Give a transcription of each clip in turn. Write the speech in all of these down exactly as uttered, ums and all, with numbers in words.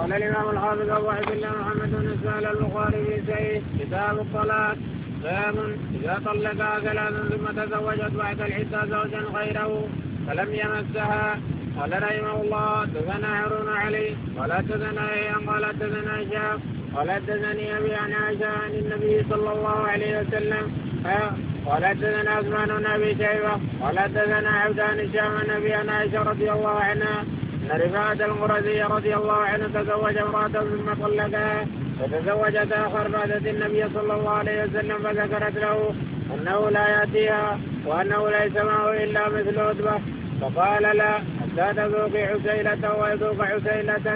قال الإمام الحافظ أبو عبد الله محمد بن إسماعيل البخاري في صحيح كتاب الطلاق باب إذا طلقها ثلاثا ثم تزوجت بعد العدة زوجا غيره فلم يمسها. قال رحمه الله حدثنا هارون علي قال حدثنا يحيى قال حدثنا هشام قال حدثني أبي عن عائشة عن النبي صلى الله عليه وسلم قال حدثنا عثمان بن أبي شيبة قال حدثنا عبدان هشام عن أبي عن عائشة رضي الله عنها أن رفاعة المرزي رضي الله عنه تزوج امرأة ثم طلقها فتزوجت آخر بعد النبي صلى الله عليه وسلم فذكرت له أنه لا يأتيها وأنه ليس معه إلا مثل عتبة فقال لا حتى تذوق عسيلته ويذوق عسيلتك.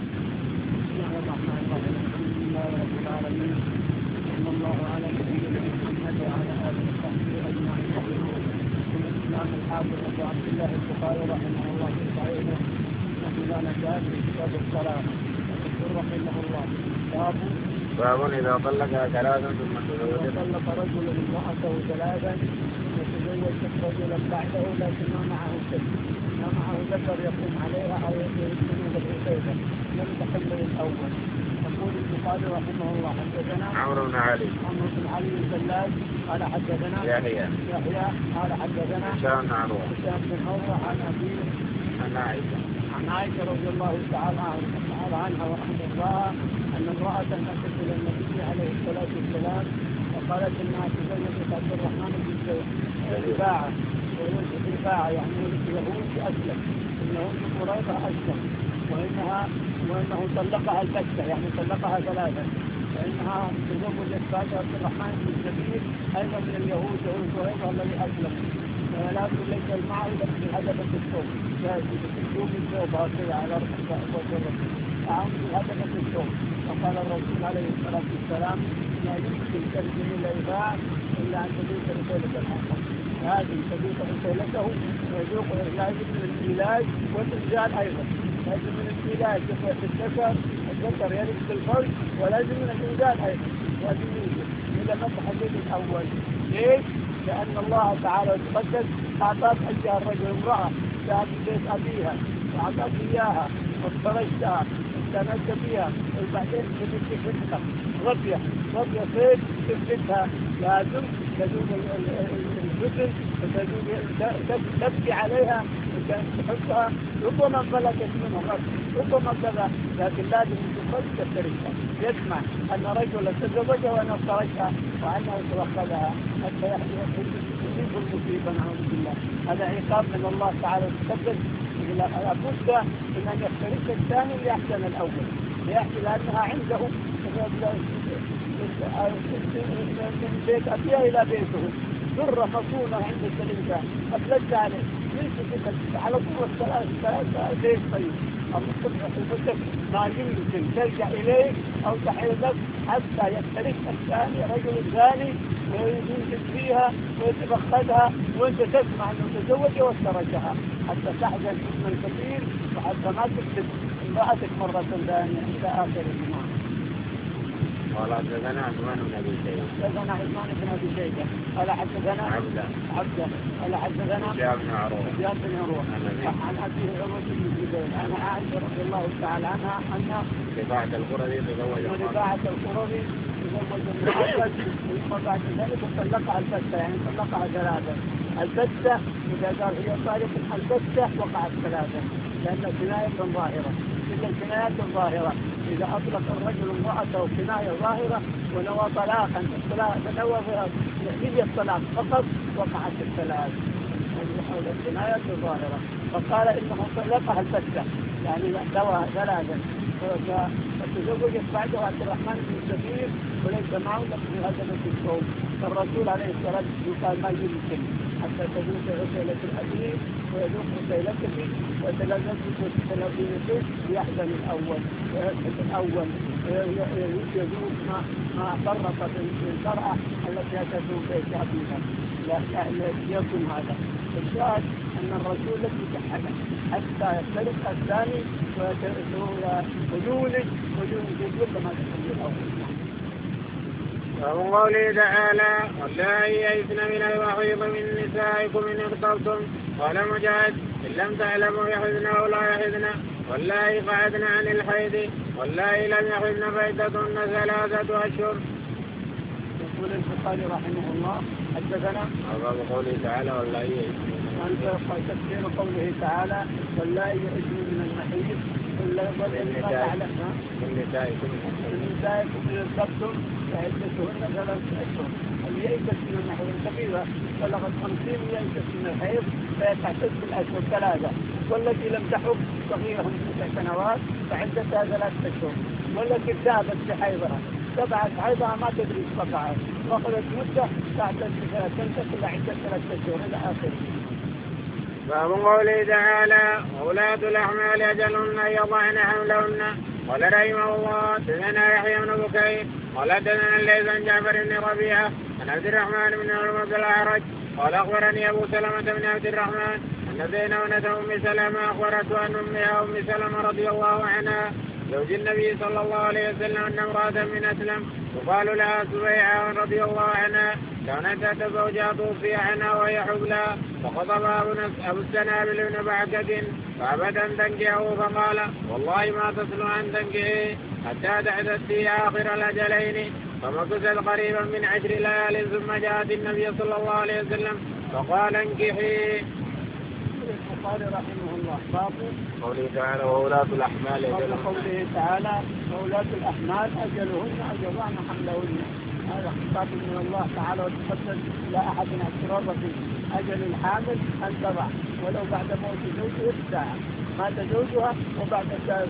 الله على نبينا محمد وعلى آله وصحبه أجمعين. الإمام الحافظ أبو عبد الله البخاري رحمه الله في صحيحه نحن نجاز في كتاب الصلاة يقول رحمه الله باب باب إذا طلقها ثلاثا ثم تزوج طلق رجل امرأته ثلاثا وتزوج رجلا بعده لكن ما معه شيء ما معه ذكر يقوم عليها أو يسمى بالعسيلة لم تحمل الأول. يقول البخاري رحمه الله حدثنا عمرو بن علي عمرو بن علي الزلاج قال حدثنا يحيى يحيى قال حدثنا هشام بن عروة هشام بن عروة عن أبيه عن عائشة عن عائشة رضي الله تعالى عنها وعن الله أن امرأة أتت إلى النبي عليه الصلاة والسلام وقالت إنها تزوجت عبد الرحمن بن رفاعة تزوجت رفاعة يعني يهود أسلم إنه قريظة أسلم وإنها وإنه طلقها البتة يعني طلقها ثلاثا فإنها تزوجت بعد عبد الرحمن بن الزبير أيضا من اليهود يهود قريظة الذي أسلم ولكن ليس معه في هدفة الصوم يوم الصوم هكذا على رأس فعند هدفة الصوم فقال الرسول عليه الصلاة والسلام لا يمكن ترجم الإباء إلا أن تذوق رسالة الآخر هذه تذوق رسالته ويذوق لازم من العلاج والإنزال أيضا لازم من العلاج يخلق الذكر الذكر يرد بالفرج ولازم من الإنزال أيضا لازم يوجد إذا ما تحدد الأول ليش؟ لأن الله تعالى يتقدس أعطاك أيها الرجل امرأة كانت بيت أبيها وأعطاك إياها وافترشتها واستمدت فيها وبعدين تبكي فتنة غطية غطية فين تبكتها لازم تذوب الفتن وتذوب تبكي عليها وكانت تحبها ربما ملكت منها غط ربما كذا لكن لازم تخرج تفترشها يسمع أن رجلا تزوجها وأنا افترشها وأنه توخذها حتى يصيب المصيبة نعوذ بالله. هذا عقاب من الله تعالى يتقدس لابد من أن يفترس الثاني ليحسن الأول ليحسن لأنها عنده من بيت أبيها إلى بيته ذرة مصونة عند الإنسان أفلت عليه على طول الثلاثة ليش طيب ما يمكن ترجع إليه أو تحيلك حتى يفترس الثاني رجل ثاني وينزل فيها ويتبخدها وانت تسمع انه تزوج وافترجها حتى تحزن حزنا كثير وحتى ما تكتب امرأتك مرة ثانية إلى آخر الزمان. قال حدثنا عثمان بن أبي شيبة حدثنا عثمان بن أبي شيبة قال حدثنا عبده عبده قال حدثنا هشام بن عروة هشام بن عروة عن أبي عروة بن الزبير عن عائشة رضي الله تعالى عنها أنها رفاعة القرظي تزوج رفاعة القرظي تزوج المحمد ثم بعد ذلك طلقها البتة يعني طلقها ثلاثة البتة إذا قال هي طالق البتة وقعت ثلاثة لأن كناية ظاهرة إلا الكنايات الظاهرة إذا أطلق الرجل امرأته كناية ظاهرة ونوى طلاقا تنوى نية الطلاق فقط وقعت الثلاث حول الكناية الظاهرة فقال إنه طلقها البتة يعني نوى ثلاثا فتزوجت بعده عبد الرحمن بن الزبير وليس معه في هذا الصوم فالرسول عليه الصلاة والسلام قال ما يمكن حتى تذوق رسالة الأبي ويذوق رسالته وتلازمت وتلازمته يحزن الأول ويسحب الأول يذوق ما ما فرطت المرأة التي تذوق بيت أبيها لا يكن هذا الشاهد أن الرسول لم يتحدث حتى يفترق الثاني ويولد ويولد كل ما تحدث الأول. ومن قوله تعالى واللائي يئسن من المحيض من نسائكم إن ارتبتم قال مجاهد إن لم تعلموا يحزن أو لا يحزن والله قعدنا عن الحيض والله لم يحضن فعدتهن ثلاثة أشهر. يقول البخاري رحمه الله حدثنا باب قوله تعالى والله تفسير قوله تعالى والله يئسن من المحيض من نسائكم من ارتبتم فعدتهن ثلاثة أشهر. اليئس من المحيض كبيرة بلغت خمسين يئس من الحيض فيتحسب بالأشهر ثلاثة، والتي لم تحب صغيرة من تسع سنوات فعدتها ثلاثة أشهر، والتي ذهبت بحيضها تبعت حيضها ما تدري استطاعت واخذت مدة تعتد تنتقل عدة ثلاثة أشهر إلى آخره. باب قوله تعالى وولاة الأحمال أجلهن أن يضعن حملهن. قال رحمه الله حدثنا يحيى بن بكير قال حدثنا الليث عن جعفر بن ربيعة عن عبد الرحمن بن عمرو بن الأعرج قال أخبرني أبو سلمة بن عبد الرحمن أن زينب أم سلمة أخبرته أن أمها أم سلمة رضي الله عنها زوج النبي صلى الله عليه وسلم أن امرأة من أسلم يقال لها سبيعة رضي الله عنها كانت تحت زوجها توفي عنها وهي حبلى فخطبها أبو السنابل بن بعكة فأبت أن تنكحه فقال والله ما تصل أن تنكحه حتى تحدث في آخر الأجلين. فمكثت قريبا من عشر ليال ثم جاءت النبي صلى الله عليه وسلم فقال انكحي. البخاري رحمه الله باب قوله تعالى وولاة الأحمال أجلهن. قوله تعالى وولاة الأحمال أجلهن أن يضعن حملهن. هذا خطاب من الله تعالى وتقدم لا أحد اعتراض في أجل الحامل أن تضع ولو بعد موت زوجها بساعة. مات زوجها وبعد ساعة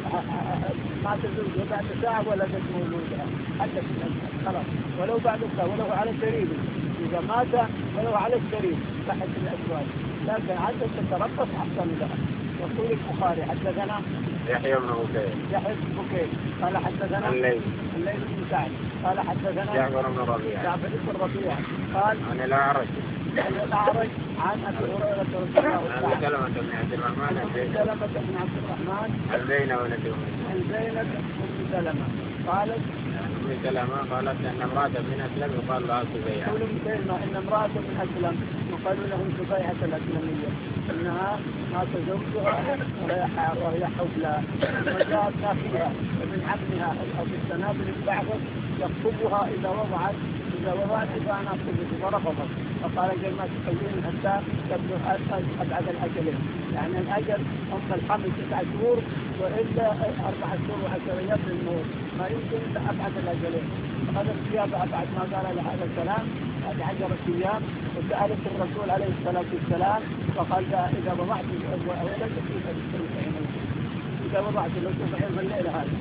مات زوجها بعد ساعة ولدت مولودها حتى خلاص ولو بعد ساعة ولو على السرير إذا مات ولو على السرير تحت الأزواج لكن عدة تتربص أحسن لها. يقول البخاري حدثنا يحيى بن بكير يحيى بن بكير قال حدثنا الليث الليث بن سعد قال حدثنا جعفر بن ربيعة جعفر بن ربيعة قال عن الأعرج عن الأعرج عن أبي هريرة رضي الله عنه عن سلمة بن عبد الرحمن عن سلمة بن عبد الرحمن عن زينب بنت عن زينب بن سلمة قالت أم سلمة قالت أن امرأة من أسلم يقال لها سبيعة. يقول سيدنا إن امرأة من أسلم يقال لهم سبيعة الأسلمية إنها مات زوجها وهي حبلى وجاءت أخيها ومن عمها أبي السنابل البعض يخطبها إذا وضعت إذا وضعت فأنا أخطبك فرفضت فقال جل ما تخلين حتى تبلغ أبعد الأجلين. يعني الأجل أم الحمل تسعة شهور وإلا أربعة شهور وعشر أيام للموت ما يمكن إلا أبعد الأجلين. هذا الثياب بعد ما قال له هذا الكلام هذه عشرة أيام وسألت الرسول عليه الصلاة والسلام فقال إذا وضعت أولاد كيف تستطيعين إذا وضعت لو تستطيعين في الليلة هذه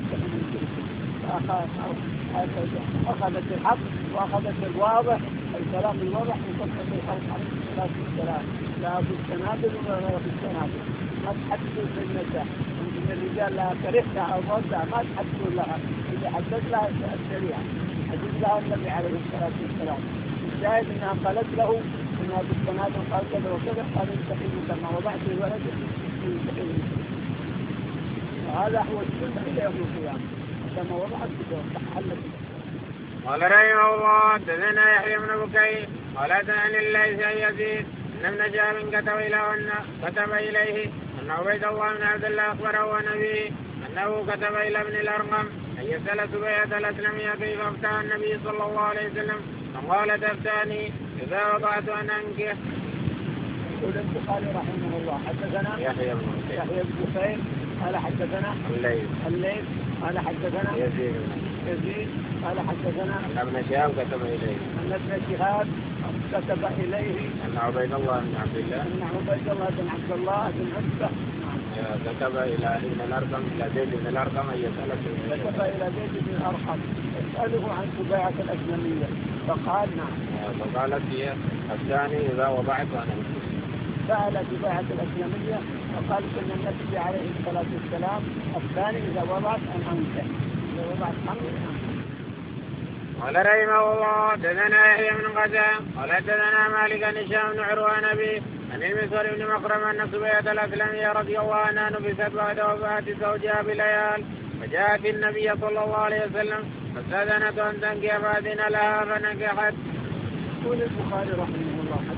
أخذت الحق وأخذت الواضح الكلام الواضح وصدقت الخلق عليه الصلاة والسلام لا في السنابل ولا في السنابل ما تحدثوا في النساء يمكن الرجال لا كرهتها أو ضدها ما تحدثوا لها إذا حدث لها الشريعة حدث لها النبي عليه الصلاة والسلام. الشاهد أنها قالت له أنها في السنابل قال كذا وكذا قال يستحيل كما وضعت الولد يستحيل. وهذا هو السنة إلى يوم القيامة كما وضعت تحلت. قال رحمه الله حدثنا يحيى بن بكير قال حدثني الليث عن يزيد ان ابن شهاب كتب الى كتب اليه ان عبيد الله بن عبد الله اخبره نبيه انه كتب الى ابن الارقم ان يسال سبيعة الاسلمية كيف افتى النبي صلى الله عليه وسلم فقال تفتاني اذا وضعت ان انكح. يقول البخاري رحمه الله حدثنا يحيى بن بكير يحيى بن بكير قال حدثنا الليث الليث قال حدثنا يزيد يزيد قال حدثنا ان ابن شهاب كتب اليه ان ابن شهاب كتب اليه ان عبيد الله بن عبد الله ان عبيد الله بن عبد الله بن عتبة كتب الى ابن الارقم الى زيد بن الارقم ان يسأله كتب الى زيد بن الارقم يسأله عن سبيعة الاسلمية فقال نعم فقالت هي الثاني اذا وضعت انا سأل سبيعة الاسلمية وقالت ان النبي عليه الصلاة والسلام الثاني اذا وضعت ان انكح اذا وضعت حمل. قال رحمه الله حدثنا يحيى بن قزام قال حدثنا مالك عن هشام بن عروة نبي عن المسور بن مخرم ان سبيعة الاسلمية رضي الله عنها نفست بعد وفاة زوجها بليال فجاءت النبي صلى الله عليه وسلم فاستأذنت ان تنكح فأذن لها فنكحت. يقول البخاري رحمه الله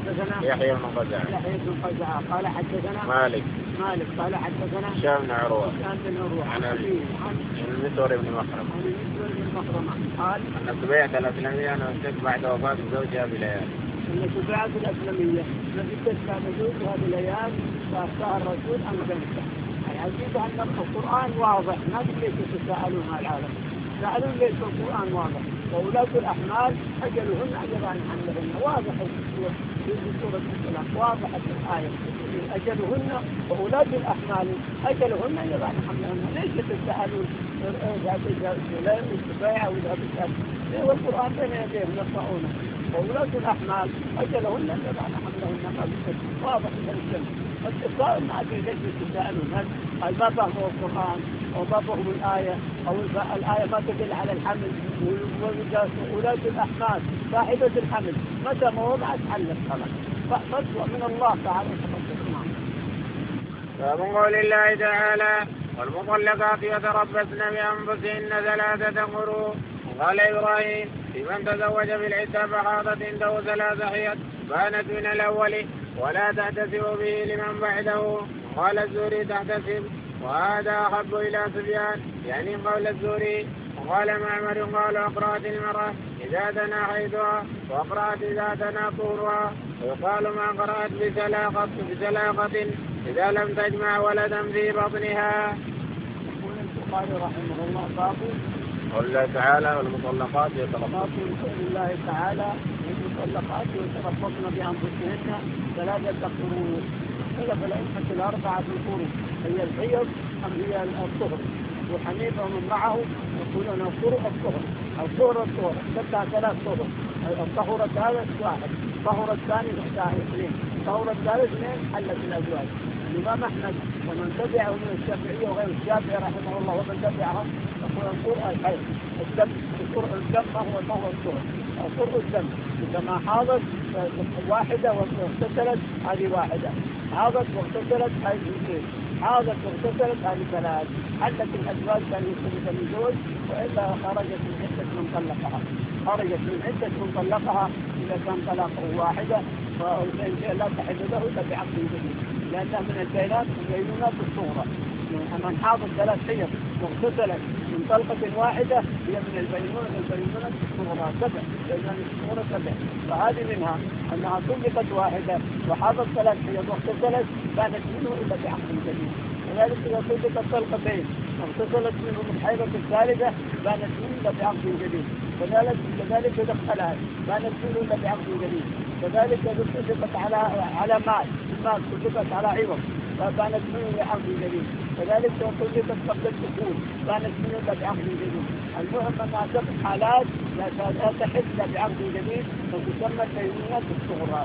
حدثنا يحيى بن قزعة يحيى بن قزعة قال حدثنا مالك مالك قال حدثنا هشام بن عروة هشام بن عروة عن أبي عن المسور بن مخرمة عن المسور بن مخرمة قال أن سبيعة الأسلمية نمسك بعد وفاة زوجها بليال. أن سبيعة الأسلمية نمسك بعد زوجها بليال فأفتاها الرسول أن تنسى. العجيب أن القرآن واضح، ما ليش تتساءلون مع العالم، تساءلون ليش القرآن واضح. وأولاة الأحمال أجلهن أجل عن حملهن، واضح في سورة الكلام، واضحة الآية أجلهن وأولاة الأحمال أجلهن أجل عن حملهن. ليش تتساءلون لا السبيعة ولا بالأسف؟ والقرآن بين يديهم يقرؤونه. وأولاة الأحمال أجلهن أجل عن حملهن، ما بالأسف واضح الكلام. الإصرار ما أدري ليش يتساءلون، هل ما فهموا القرآن أو ما فهموا الآية أو الآية ما تدل على الحمل؟ وولاة الأحمال صاحبة الحمل متى ما وضعت حلت خلاص، فتوى من الله تعالى. باب قول الله تعالى والمطلقات يتربصن بأنفسهن ثلاثة قروء. قال إبراهيم في من تزوج بالعدة فحاضت عنده ثلاث حيض بانت من الأول ولا تحتسب به لمن بعده. قال الزهري تحتسب، وهذا أحب إلى سفيان يعني قول الزهري. وقال معمر قال أقرأت المرأة إذا دنا حيضها وأقرأت إذا دنا طهرها، ويقال ما قرأت بسلاقة بسلاقة إذا لم تجمع ولدا في بطنها. يقول البخاري رحمه الله باب قول الله تعالى والمطلقات يتربصن. قول الله تعالى المطلقات يتربصن بأنفسهن ثلاثة قروء. اختلف الأئمة الأربعة في القروء، هي الحيض أم هي الطهر؟ وحنيفة ومن معه يقولون القروء الطهر، الطهر الطهر تبدأ ثلاث طهر. الطهر الثالث واحد، الطهر الثاني اثنين، الطهر الثالث اثنين حلت الأزواج. الإمام أحمد ومن تبعه من الشافعية وغير الشافعي رحمه الله ومن تبعهم يقول القرء الحيض، الدم القرء الدم هو هو الطهر، القرء الدم إذا ما حاضت واحدة واغتسلت هذه واحدة، حاضت واغتسلت هذه اثنين، حاضت واغتسلت هذه ثلاث، حلت الأزواج كان يختلف الزوج وإلا خرجت من عدة من طلقها، خرجت من عدة من طلقها إذا كان طلاقه واحدة لا تحل له إلا بعقد جديد، لأنها من البينات البينونات الصغرى. من حاضت ثلاث حيض واغتسلت من طلقة واحدة هي من البينونة البينونة الصغرى سبع، بينونة الصغرى سبع، فهذه منها أنها طلقت واحدة وحاضت ثلاث حيض واغتسلت كانت منه إلا بعقد جديد. وذلك إذا طلقت طلقتين واغتسلت منهم الحيضة الثالثة كانت منه إلا بعقد جديد. كذلك كذلك إذا اختلت كانت منه إلا بعقد جديد. كذلك إذا طلقت على على مال المال طلقت على عوض فكانت منه بعقد جديد. كذلك لو طلقت قبل الدخول كانت منه بعقد جديد. المهم أنها سبع حالات لا تحل بعقد جديد وتسمى البينونات الصغرى.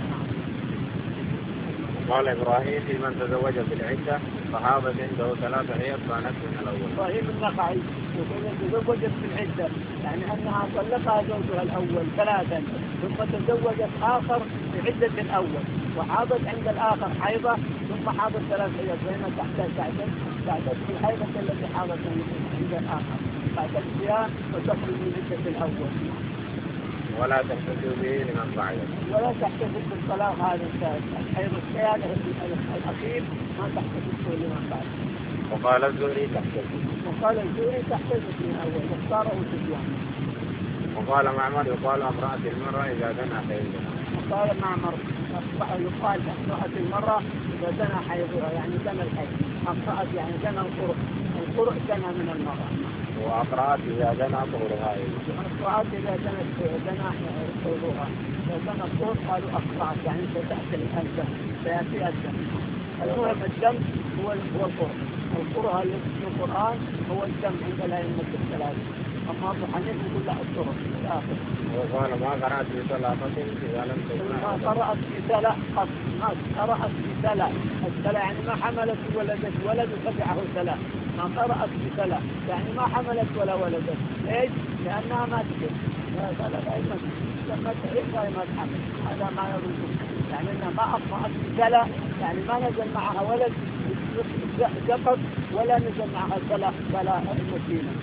قال إبراهيم في من تزوج بالعدة فحاضت عنده ثلاث حيض بانت من الأول. إبراهيم النخعي يقول تزوجت بالعدة يعني أنها طلقها زوجها الأول ثلاثا ثم تزوجت آخر بعدة الأول وحاضت عند الآخر حيضة ثم حاضت ثلاث حيض بين تحتاج تعتد تعتد في الحيضة التي حاضت عند الآخر تعتد فيها وتخرج من عدة الأول. ولا تحتسب به لمن بعده. ولا تحتسب بالطلاق هذا الحيض الثاني الأخير ما تحتسب به لمن بعده. وقال الزهري تحتسب. وقال الزهري تحتسب من أول واختاره سفيان. وقال معمر يقال امرأة المرأة إذا دنا حيضها. وقال معمر يقال امرأة المرأة إذا دنا حيضها يعني دنا الحيض. أقرأت يعني دنا القرء، القرء دنا من المرأة. وأقرأت إذا دنا طهرها. أقرأت إذا دنا دنا طهرها. إذا دنا الطهر قالوا أقرأت يعني ستأتي الدم سيأتي الدم. المهم الدم هو هو القرء. القرء اللي في القرآن هو الدم عند الأئمة الثلاثة. أما أبو حنيفة يقول لا الطهر الآخر. وقال ما قرأت في ثلاثة إذا لم تجمع. ما قرأت في ثلاث ما قرأت في ثلاث الثلاث يعني ما حملت ولدت ولد تبعه ثلاث. ما قرأت في ثلاث يعني ما حملت ولا ولدت. ليش؟ لأنها ما تجد. هذا دائما لما تعيش ما تحمل. هذا ما يريد. يعني أنها ما أقرأت في ثلاث يعني ما نزل معها ولد سقط ولا نزل معها ثلاث ثلاث مسكينة.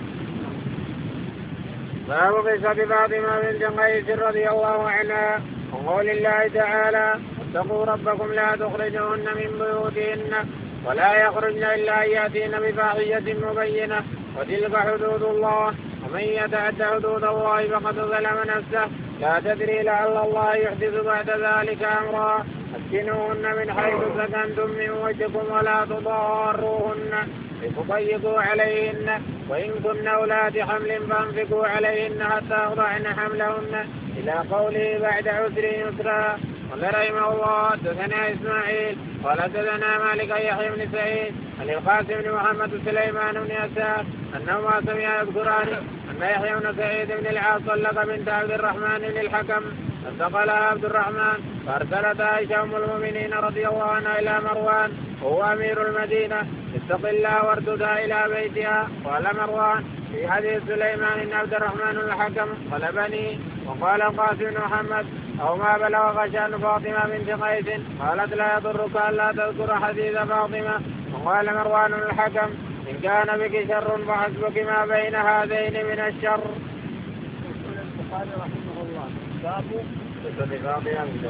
باب قصة فاطمة بنت قيس رضي الله عنها وقول الله تعالى اتقوا ربكم لا تخرجوهن من بيوتهن ولا يخرجن إلا أن يأتين بفاحشة مبينة وتلك حدود الله ومن يتعد حدود الله فقد ظلم نفسه لا تدري لعل الله يحدث بعد ذلك أمرا اسكنوهن من حيث سكنتم من وجهكم ولا تضاروهن لتضيقوا عليهن وإن كن أولاد حمل فانفقوا عليهن حتى يضعن حملهن إلى قوله بعد عسر يسرا. قال رحمه الله حدثنا إسماعيل قال حدثنا مالك يحيى بن سعيد عن القاسم بن محمد سليمان بن يسار أنهما سمعا يذكران أن يحيى بن سعيد بن العاص طلق بنت عبد الرحمن بن الحكم فانتقلها عبد الرحمن فارسلت عائشة أم المؤمنين رضي الله عنها إلى مروان وهو أمير المدينة اتق الله وارددها إلى بيتها. قال مروان في حديث سليمان إن عبد الرحمن الحكم غلبني. وقال القاسم بن محمد أو ما بلغ شأن فاطمة بنت قيس قالت لا يضرك ألا تذكر حديث فاطمة. وقال مروان الحكم إن كان بك شر فحسبك ما بين هذين من الشر. البخاري رحمه الله باب باتفاق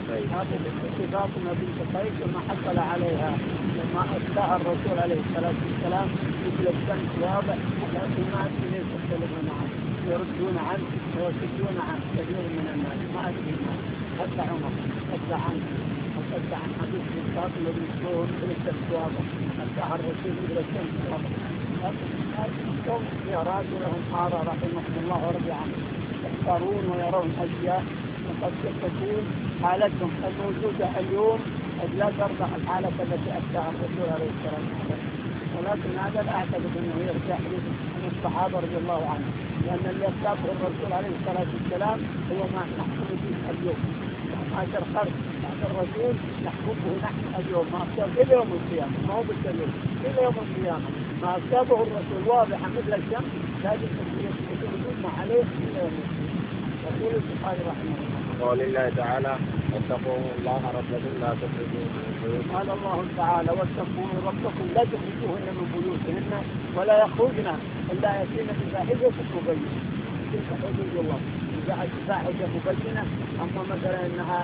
فاطمة بنت قيس وما حصل عليها لما أفتاها الرسول عليه الصلاة والسلام مثل الشمس واضح لكن ما أدري ليش يختلفون عنه يردون عنه ويصدون عنه كثير من الناس ما أدري حتى عمر حتى عنه حتى عن حديث فاطمة بنت قيس مثل الشمس واضح أفتاها الرسول مثل الشمس واضح. لكن القوم يراد لهم حارة رحمهم الله ورضي عنه يختارون ويرون أشياء وقد تكون حالتهم الموجودة اليوم قد لا ترضى الحالة التي أفتاها الرسول عليه الصلاة والسلام. ولكن هذا لا أعتقد أنه يرجع عن الصحابة رضي الله عنهم لأن اللي أفتاه الرسول عليه الصلاة والسلام هو ما نحكم به اليوم. هذا الخرج هذا الرسول نحكمه نحن اليوم ما أفتاه إلى يوم القيامة ما هو بالدليل إلى يوم القيامة ما أفتاه الرسول واضحا مثل الشمس لازم يكون عليه إلى يوم القيامة. يقول البخاري رحمه الله قول الله تعالى واتقوا الله ربكم لا تخرجوهن من بيوتهن. قال الله تعالى واتقوا ربكم لا تخرجوهن من بيوتهن ولا يخرجن الا ياتين بفاحشة مبينة. تلك حدود الله إذا فاحشة مبينة اما مثلا انها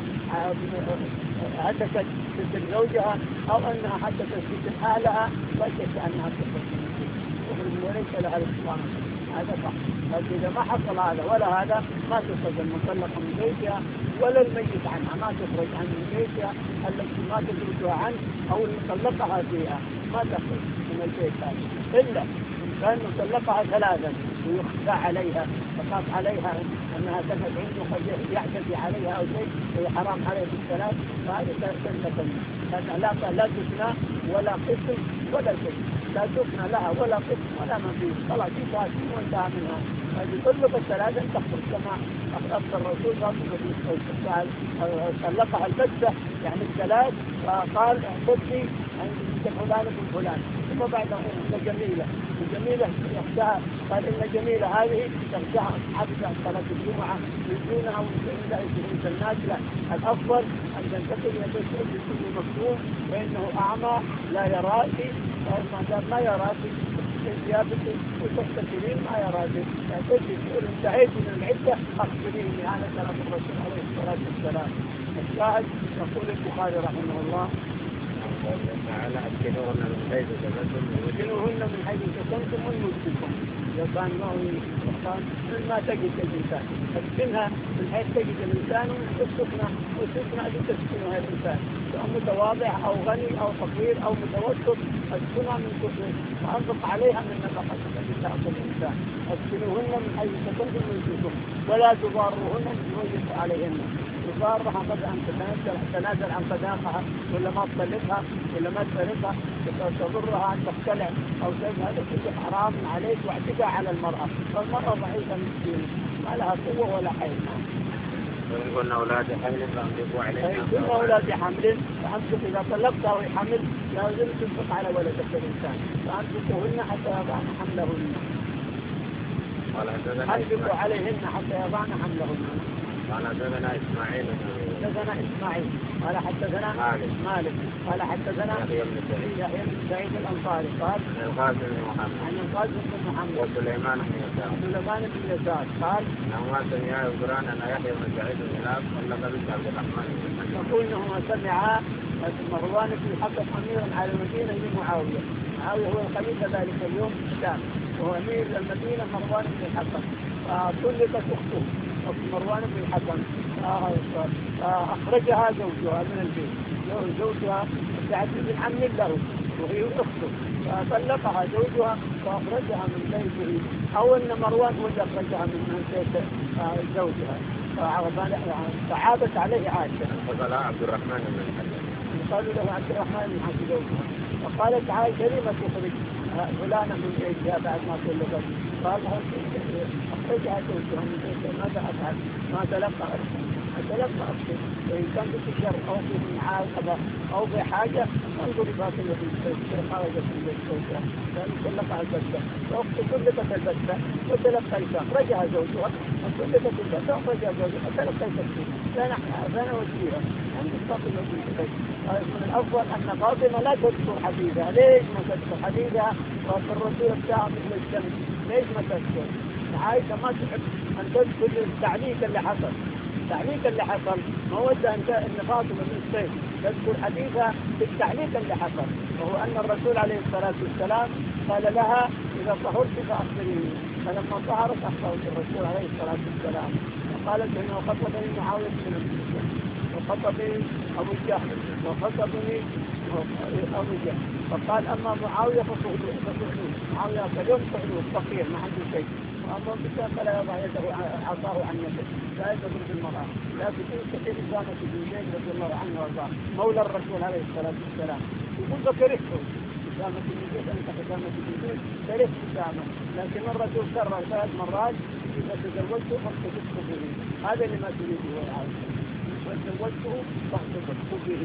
هتكت ستر زوجها او انها هتكت ستر اهلها فشك انها تخرج وليس لها الاسلام هذا صح. لكن إذا ما حصل هذا ولا هذا ما تخرج المطلقة من بيتها ولا الميت عنها ما تخرج عن بيتها التي ما تخرجها عنه أو اللي طلقها فيها ما تخرج من البيت هذا إلا كان طلقها ثلاثا ويخفى عليها فخاف عليها أنها تفت عنده قد يعتدي عليها أو شيء وهي حرام عليها بالثلاث فهذه سنة لأن لا لا تثنى ولا قسم ولا شيء لا تثنى لها ولا قسم ولا مزيد خلاص انتهت وانتهى منها. هذه طلق الثلاثة تخرج كما أخذ الرسول طلقها البتة يعني الثلاث فقال اعتدي عند فلان بن فلان ثم بعد ان جميلة الجميلة يخشاها قال إن جميلة هذه تخشاها أصحاب صلاة الجمعة يجونها ويجون الناس لا الأفضل أن تنتقل إلى بيت بكل مكتوب فإنه أعمى لا يراك ما يراك ثيابك وتغتسلين ما يراك يعني تجد تقول انتهيت من العدة أخبريني أنا كلام الرسول عليه الصلاة والسلام. الشاهد يقول البخاري رحمه الله تعالى أسكنوهن من حيث سكنتم أسكنوهن من حيث سكنتم من وجدكم يقال له يقال ما تجد الإنسان أسكنها من حيث تجد الإنسان والسكنة والسكنة التي تسكنها الإنسان سواء متواضع أو غني أو فقير أو متوسط أسكنها من سكنة فأنفق عليها من نفقة التي تأخذ الإنسان. أسكنوهن من حيث سكنتم من وجدكم ولا تضاروهن بوجد عليهن تضارها قد أن تتنازل تنازل عن صداقها ولا ما تطلقها ولا ما تفارقها تضرها أن تختلع أو تذهب كله حرام عليك واعتداء على المرأة فالمرأة ضعيفة مسكينة ما لها قوة ولا حيل. وإن كنا أولاد حمل فأنفقوا عليها. إن كنا أولاد حمل فأنفق إذا طلقتها وهي حمل لازم تنفق على ولدك الإنسان فأنفقوهن حتى يضعن حملهن. أنفقوا عليهن حتى يضعن حملهن. قال حدثنا إسماعيل حدثنا اسماعيل قال حدثنا مالك مالك قال حدثنا يحيى بن سعيد يحيى بن سعيد الانصاري قال عن القاسم بن محمد عن القاسم بن محمد وسليمان بن يسار سليمان بن يسار قال انهما سمعا يذكران ان يحيى بن سعيد بن الاب طلق بنت عبد الرحمن بن الحكم يقول انهما سمعا مروان بن الحكم اميرا على المدينه لمعاويه. معاويه هو الخليفه ذلك اليوم في الشام وهو امير المدينه مروان بن الحكم فطلقت اخته مروان بن الحكم فاخرجها زوجها من البيت زوجها عبد بن عم له وهي اخته فطلقها زوجها واخرجها من بيته او ان مروان هو اللي اخرجها من بيت زوجها فعابت عليه عائشه فقال عبد الرحمن بن الحكم قالوا له عبد الرحمن بن حكم زوجها فقالت عائشه لما تخرج فلانا من بيتها بعد ما طلقت قال اخرجها زوجها من بيتها ماذا افعل؟ ما تلقى تلقى أكثر وإن كان في شر أو في معاقبة أو في حاجة انظر باطل في البيت خرجت من البيت زوجها لأن تلقى البتة وأخت طلقت البتة وتلقى الكاف رجع زوجها وطلقت البتة ورجع زوجها تلقى البتة لا نحن أبانا وسيرة عند باطل في البيت. من الأفضل أن فاطمة لا تذكر حديثها. ليش ما تذكر حديثها وفي الرسول بتاعها مثل الشمس؟ ليش ما تذكر؟ عائشة ما تحب أن تذكر التعليق اللي حصل التعليق اللي حصل ما هو أن فاطمة بن السيف تذكر حديثها بالتعليق اللي حصل وهو أن الرسول عليه الصلاة والسلام قال لها إذا طهرت فأخبريني فلما طهرت أخبرت الرسول عليه الصلاة والسلام وقالت إنه خطبني معاوية بن السلام وخطبني أبو جهل وخطبني أبو جهل فقال أما معاوية فصعدوه معاوية فاليوم صعدوه فقير ما عنده شيء وأما بسا فلا يضع يده عصاه عن يده لا يضرب بالمرأة لكن كثير إسامة بن زيد رضي الله عنه وارضاه مولى الرسول عليه الصلاة والسلام يقول فكرهته إسامة بن زيد أنت إسامة بن زيد كرهت إسامة لكن الرسول كرر ثلاث مرات إذا تزوجته فاحتفظت به هذا اللي ما تريده يا عائشة وتزوجته فاحتفظت به.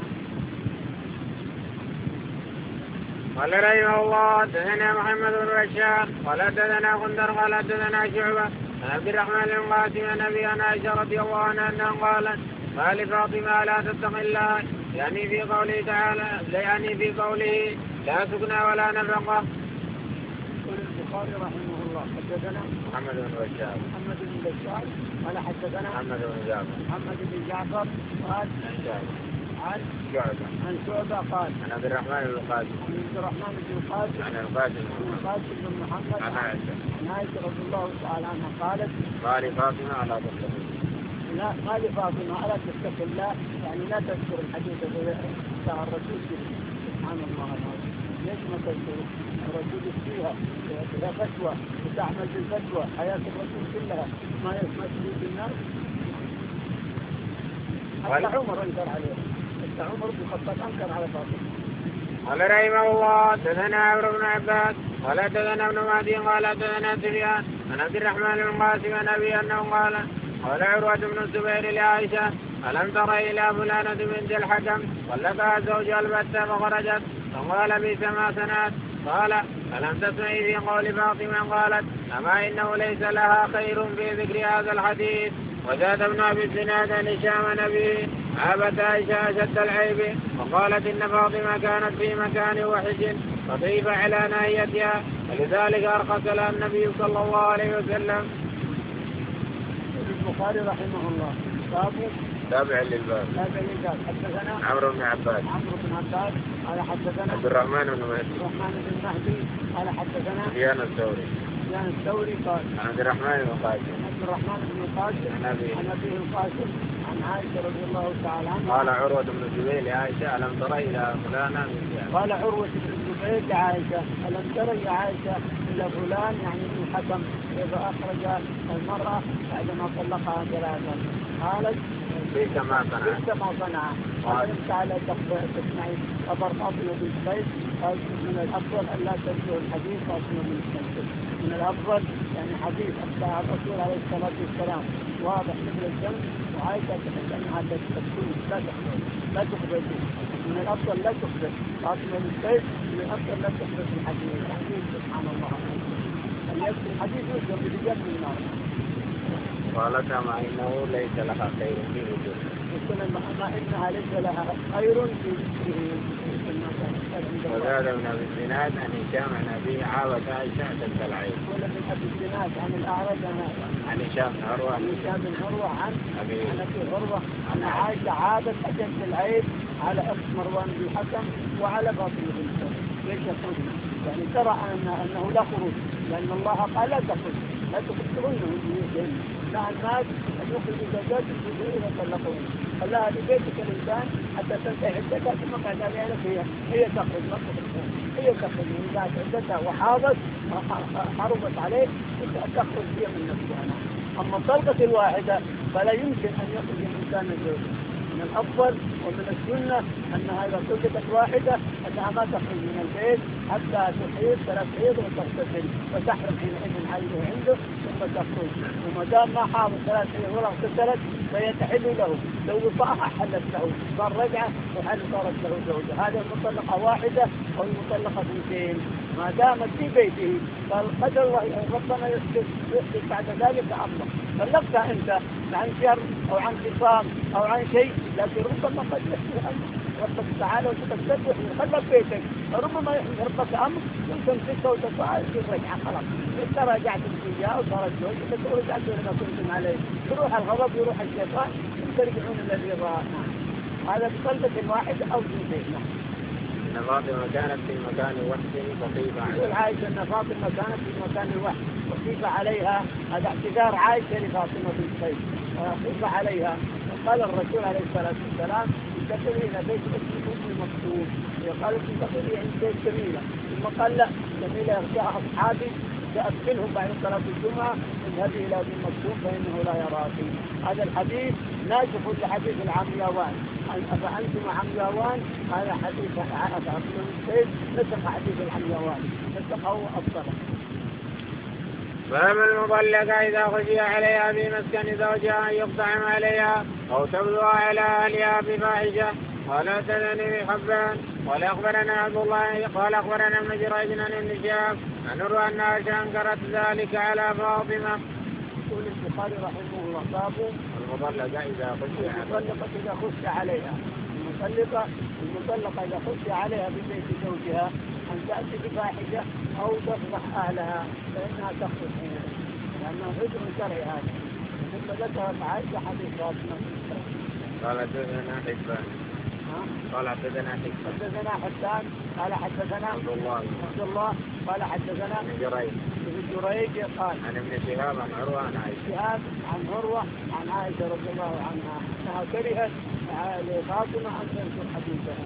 قال رحمه الله دثنا محمد بن بشار قال دثنا غندر قال دثنا شعبة عن عبد الرحمن بن قاسم عن ابي عائشة رضي الله عنها انها قالت قال فاطمة لا تتق الله يعني في قوله تعالى يعني في قوله لا سكنى ولا نفقة. يقول البخاري رحمه الله حدثنا محمد بن بشار محمد بن بشار قال حدثنا محمد بن جعفر محمد بن جعفر قال عن شعبة عن شعبة قال عن عبد الرحمن بن القاسم عن عبد الرحمن بن القاسم عن القاسم بن القاسم بن محمد عن عائشة عن عائشة رضي الله تعالى عنها قالت قال فاطمة على تتق لا قال فاطمة ألا تتق الله يعني لا تذكر الحديث الذي بتاع الرسول سبحان الله العظيم. ليش ما تذكر الرسول فيها فيها فتوى وتعمل بالفتوى حياة الرسول كلها ما يسمى تريد الناس حتى عمر انكر عليه حتى عمر بن الخطاب انكر على فاطمة. قال رحمه الله دثنا عمرو بن عباس قال دثنا ابن مهدي قال دثنا سفيان عن عبد الرحمن بن قاسم عن ابي انه قال قال عروة بن الزبير لعائشة ألم تر إلى فلانة بنت الحكم طلقها زوجها البتة فخرجت فقال بئس ما صنعت قال ألم تسمعي في قول فاطمة قالت أما إنه ليس لها خير في ذكر هذا الحديث. وزاد ابن أبي الزناد عن هشام نبيه عابت عائشة أشد العيب وقالت إن فاطمة كانت في مكان وحش فطيب على ناهيتها ولذلك أرخص لها النبي صلى الله عليه وسلم. البخاري رحمه الله باب تابع للباب تابع للباب حدثنا عمرو بن عباس عمرو بن عباس قال حدثنا عبد الرحمن بن مهدي عبد الرحمن بن مهدي قال حدثنا سفيان الثوري سفيان الثوري قال عن عبد الرحمن بن قاسم عبد الرحمن بن قاسم عن أبيه عن أبيه القاسم عن عائشة رضي الله تعالى عنها قال عروة بن الزبير لعائشة ألم ترى إلى فلانة قال عروة بن الزبير لعائشة ألم ترى يا عائشة إلى فلان يعني ابن الحكم إذا أخرج المرأة بعدما طلقها ثلاثا قالت ليس ما صنع ليس ما صنع قال تعالى تسمعي خبر فاطمة بن قيس قال من الأفضل أن لا تذكر الحديث فاطمة بن قيس من الأفضل يعني حديث أتباع الرسول عليه الصلاة والسلام واضح مثل الشمس وعائشة تحس أنها تكون لا تخبر لا تخبر من الأفضل لا تخبر فاطمة بن قيس من الأفضل لا تخبر في الحديث الحديث سبحان الله أن يذكر الحديث يذكر برجال من النار قال كما إنه ليس لها خير في وجود يكون ما إنها ليس لها خير في وزاد ابن أبي الزناد عن هشام عن أبيه عاود عائشة تلك العيد. ولا ابن أبي الزناد عن الأعرج عن هشام بن عروة عن هشام بن عروة عن أبي عن أبي عروة أن عائشة عادت أجل العيد على أخت مروان بن الحكم وعلى فاطمة بنت ليش يخرج؟ يعني ترى أن أنه لا خروج لأن الله قال لا تخرج لا تخرجون لا الناس أن يخرجوا زوجاتهم إذا طلقوهن خلاها لبيتك الإنسان حتى تنتهي عدتها ثم بعد ذلك هي هي تخرج ما تخرج هي تخرج من بعد عدتها وحاضت حرمت عليه تخرج هي من نفسها. أما الطلقة الواحدة فلا يمكن أن يخرج الإنسان من زوجه. من الأفضل ومن السنة أنها إذا طلقت واحدة أنها ما تخرج من البيت حتى تحيض ثلاث حيض وتغتسل وتحرم حينئذ حيضه عنده ثم تخرج. وما دام ما حاضر ثلاث حيض ولا اغتسلت فهي تحل له لو وطأها حلت له صار رجعة وحل صارت له زوجة. هذه المطلقة واحدة أو المطلقة اثنتين ما دامت في بيته فالقدر ربنا يحدث بعد ذلك أمره. طلقتها أنت عن شر أو عن خصام أو عن شيء لكن ربما قد يحدث أمر ربك تعالى وتتسبح ويخلق بيتك ربما يحدث ربك أمر وتمسكه وتفعل في الرجعة خلاص انت رجعت الزياء وصارت زوجتك ورجعت لما كنتم عليه يروح الغضب يروح الشيطان ترجعون الذي رأى. هذا بطلبة واحدة أو اثنتين. أن فاطمة كانت في مكان وحد وطيب عليها. يقول عائشة أن فاطمة كانت في مكان وحد وطيب عليها. هذا اعتذار عائشة لفاطمة بنت قيس وطيب عليها. وقال الرسول عليه الصلاة والسلام انتقلي إلى بيت أم مكتوم. وقالت انتقلي عند بيت جميلة ثم قال لا جميلة يرجع أصحابي سأدخلهم بعد صلاة الجمعة اذهبي إلى ابن مكتوم فإنه لا يراك. هذا الحديث ناسخ لحديث العمياوان أفأنتم عمياوان. هذا حديث عائشة بن السيد نسخ حديث العمياوان نسخه أفضل. فأما المطلقة إذا خشي عليها في مسكن زوجها أن يقطع عليها أو تبدو على أهلها بفاحشة قال حدثني حبان قال أخبرنا عبد الله قال أخبرنا ابن جريج عن ابن شهاب عن عروة أن عائشة أنكرت ذلك على فاطمة. يقول البخاري رحمه الله باب المطلقة إذا خشي المطلقة إذا خشي عليها المطلقة المطلقة إذا خشي عليها ببيت زوجها أن تأتي بفاحشة أو تفضح أهلها فإنها تخرج منها لأنه حجر شرعي هذا. ثم ذكرت عائشة حديث فاطمة قال حدثنا حبان قال حدثنا حبان حدثنا حبان قال حدثنا عبد الله عبد الله قال حدثنا ابن جريج ابن جريج قال عن ابن شهاب عن عروة عن عائشة شهاب عن عروة عن عائشة رضي الله عنها أنها كرهت لفاطمة أن تنشر حديثها.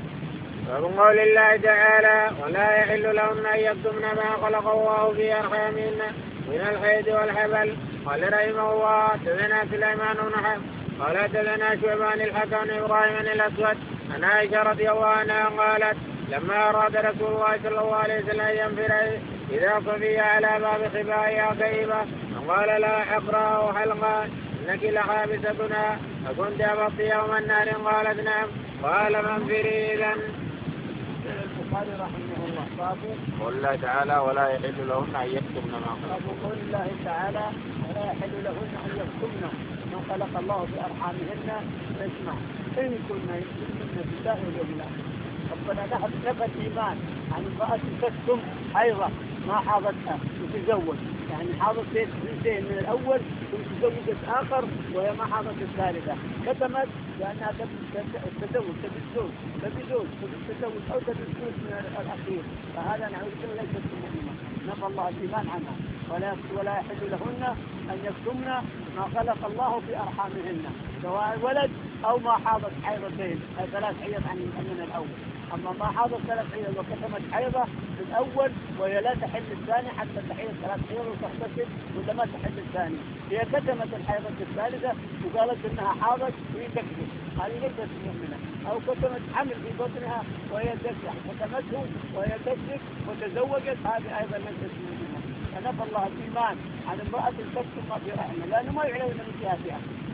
ومن قول الله تعالى ولا يحل لهن أن يكتمن ما خلق الله في أرحامهن من الحيض والحبل. قال رحمه الله حدثنا سليمان بن حرب قال حدثنا شعبان الحكم بن إبراهيم بن الأسود عن عائشة رضي الله عنها قالت لما أراد رسول الله صلى الله عليه وسلم أن ينفر إذا صفي على باب خبائها كئيبة قال لا حقرا حلقا إنك لحابستنا أكنت أبطي يوم النار قالت نعم قال فانفري إذن. البخاري رحمه الله باب قول الله تعالى ولا يحل لهن أن يكتمن ما خلق. قول الله تعالى ولا يحل لهن أن يكتمن ما خلق الله في أرحامهن. نسمع إن كنا يكتمن بالله واليوم ربنا نفى الإيمان عن امرأة تكتم حيضة ما حاضتها وتزوج يعني حاضت سنتين من الأول وتزوجت آخر وهي ما حاضت الثالثة كتمت لأنها تتزوج تتزوج تتزوج تتزوج أو تتزوج من الأخير فهذا نعود ليست مهمة نفى الله الإيمان عنها. ولا ولا يحل لهن أن يكتمن ما خلق الله في أرحامهن سواء ولد أو ما حاضت حيضتين ثلاث حيض من الأول. أما ما حاضت ثلاث حيض وكتمت حيضة في الأول وهي لا تحل الثاني حتى تحيض ثلاث حيض وتغتسل ولا ما تحل الثاني. هي كتمت الحيضة الثالثة وقالت إنها حاضت وهي تكذب هذه ليست مؤمنة. أو كتمت حمل في بطنها وهي تكذب كتمته وهي تكذب وتزوجت هذه أيضا ليست مؤمنة. فنفى الله الإيمان عن امرأة تكتم ما في رحمه لأنه ما يعلم من فيها فيها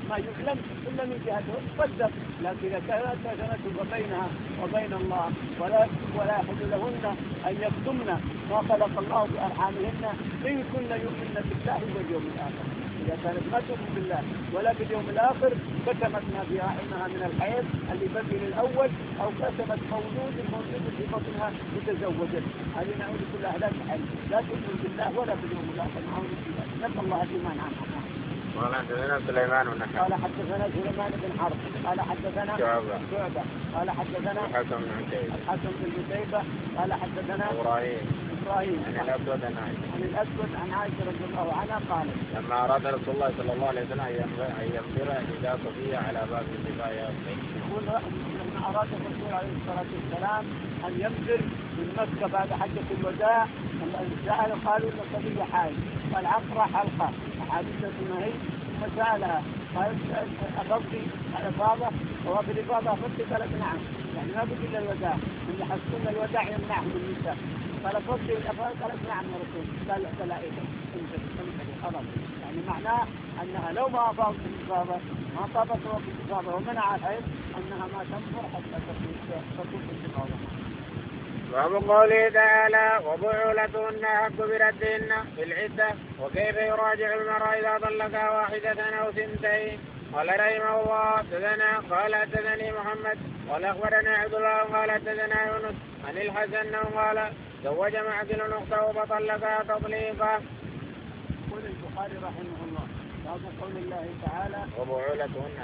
ما يؤلم إلا من جهته تصدق، لكن إذا كانت سنة بينها وبين الله ولا ولا يحل لهن أن يكتمن ما خلق الله بأرحامهن إن كن يؤمن بالله واليوم الآخر. إذا كانت ما تؤمن بالله ولا باليوم الآخر كتمت ما في رحمها من الحيض اللي بدل الأول، أو كتمت مولود المولود في بطنها متزوجة. هذه نعوذ بالله لا تحل، لا تؤمن بالله ولا باليوم الآخر. نعوذ بالله، نسأل الله الإيمان عنها. قال حدثنا سليمان بن حرب قال حدثنا سليمان بن حرب قال حدثنا شعبة شعبة قال حدثنا الحسن بن عتيبة الحسن بن عتيبة قال حدثنا إبراهيم إبراهيم عن الأسود عن عائشة عن الأسود عن عائشة رضي الله عنها قالت لما أراد رسول الله صلى الله عليه وسلم أن ينظر إلى صفية على باب النساء يقول لما أراد الرسول عليه الصلاة والسلام أن ينزل من مكة بعد حجة الوداع سأل قالوا إن صفية حائض قال عقرة حلقة حادثة ما هي ثم سألها قالت أفضي الإفاضة وفي الإفاضة أفضي قالت نعم، يعني ما بقي إلا الوداع من يحسون الوداع يمنعهم النساء. قال أفضي الإفاضة قالت نعم يا رسول قال لا إيه خلاص، يعني معناه أنها لو ما أفاضت الإفاضة ما طابت وقت الإفاضة ومنع الحيض أنها ما تنظر حتى تكون الإفاضة. باب قوله تعالى وبعولتهن أحق بردهن في العدة وكيف يراجع المرأة إذا طلقها واحدة أو ثنتين. قال رحمه الله حدثنا قال حدثني محمد قال أخبرنا عبد الله قال حدثنا يونس عن الحسن قال زوج معقل أخته فطلقها تطليقا. يقول البخاري رحمه الله باب قول الله تعالى وبعولتهن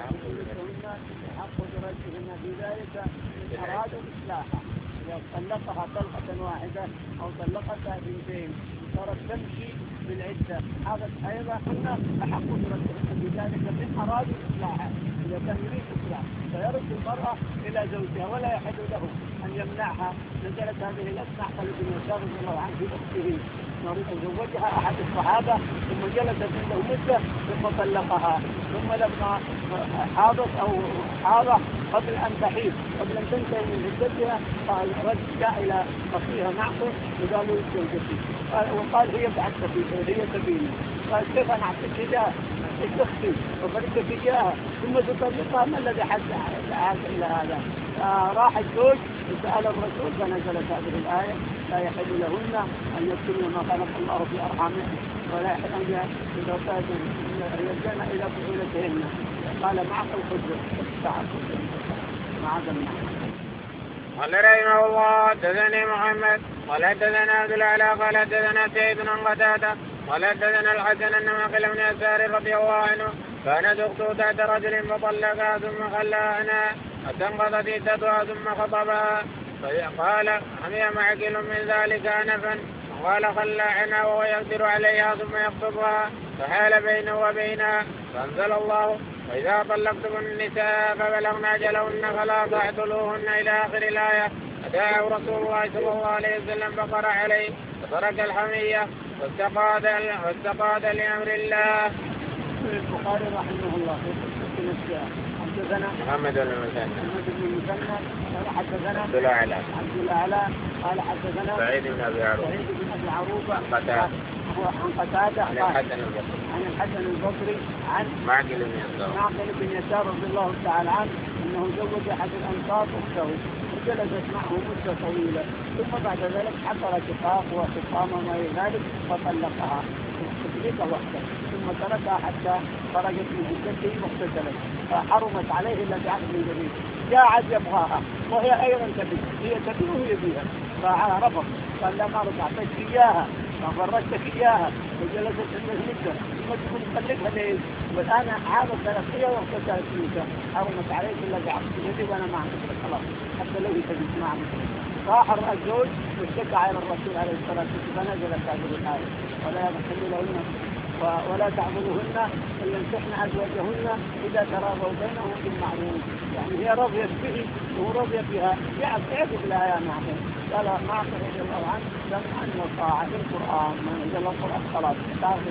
أحق بردهن في ذلك إن أرادوا إصلاحا. إذا طلقها طلقة واحدة أو طلقتها بنتين صارت تمشي بالعدة حاضت أيضا قلنا أحق بردهن بذلك من أرادوا إصلاحا. إذا كان يريد إصلاح فيرد المرأة إلى زوجها ولا يحل له أن يمنعها. نزلت هذه الأسماء خالد بن يسار رضي الله عنه في أخته زوجها أحد الصحابة ثم جلست عنده مدة ثم طلقها، ثم لما حاضت أو حاضت قبل أن تحيض قبل أن تنتهي من عدتها قال رجع إلى أخيها معقل وقالوا زوجتي وقال هي بعد سبيل هي سبيلي. قال كيف أنا أعطيك إياها أختي وفرقت إياها ثم تطلقها ما الذي حد إلى هذا؟ راح الزوج وسأل الرسول فنزلت هذه الآية لا يحل لهن أن يكتمن ما خلق الله في أرحامهن ولا يحل أن يرجعن إلى بعولتهن. قال معقل خذ تعال مع ذنب. قال رحمه الله حدثني محمد قال حدثنا عبد الاعلى قال حدثنا سعيد بن قتادة قال حدثنا الحسن ان معقل بن يسار رضي الله عنه كانت اخته تحت رجل فطلقها ثم خلاها عنها حتى انقضت عدتها ثم خطبها فقال حمي معقل من ذلك انفا قال خلى عنها وهو يقدر عليها ثم يخطبها فحال بينه وبينها فانزل الله وإذا طلقتم النساء فبلغن أجلهن فلا تعضلوهن إلى آخر الآية. أتاه رسول الله صلى الله عليه وسلم فقرأ عليه فترك الحمية واستقاد واستقاد لأمر الله. البخاري رحمه الله في نفسه حدثنا محمد بن المثنى محمد بن المثنى قال حدثنا عبد الأعلى عبد الأعلى قال حدثنا سعيد بن أبي عروبة سعيد بن أبي عروبة قتادة عن قتادة عن الحسن البصري عن الحسن البصري عن معقل بن يسار معقل بن يسار رضي الله تعالى عنه انه زوج احد الانصار اخته وجلست معه مده طويله ثم بعد ذلك حصل شقاق وخصام وما الى ذلك فطلقها تطليقه وحده ثم تركها حتى خرجت من عدته واغتسلت فحرمت عليه الا بعقد جديد. جاء عاد يبغاها وهي ايضا تبي هي تبي وهي بها فرفض قال لا ما رجعتك اياها ففرجتك اياها وجلست عنده مده ثم تقول خليتها ليه والان عادت ثلاثيه واغتسلت منك حرمت عليك الا بعقد جديد وانا ما عندك خلاص حتى لو تبي ما عندك. راح الزوج واشتكى على الرسول عليه الصلاه والسلام فنزلت هذه الايه ولا يحل لهن ولا تعضلوهن ان ينكحن ازواجهن اذا تراضوا بينهم بالمعروف. يعني هي رضيت به وهو رضي بها يعرف لها يا معقل قال معقل رضي الله عنه سمعا وطاعه القران ما انزل القران خلاص تعرف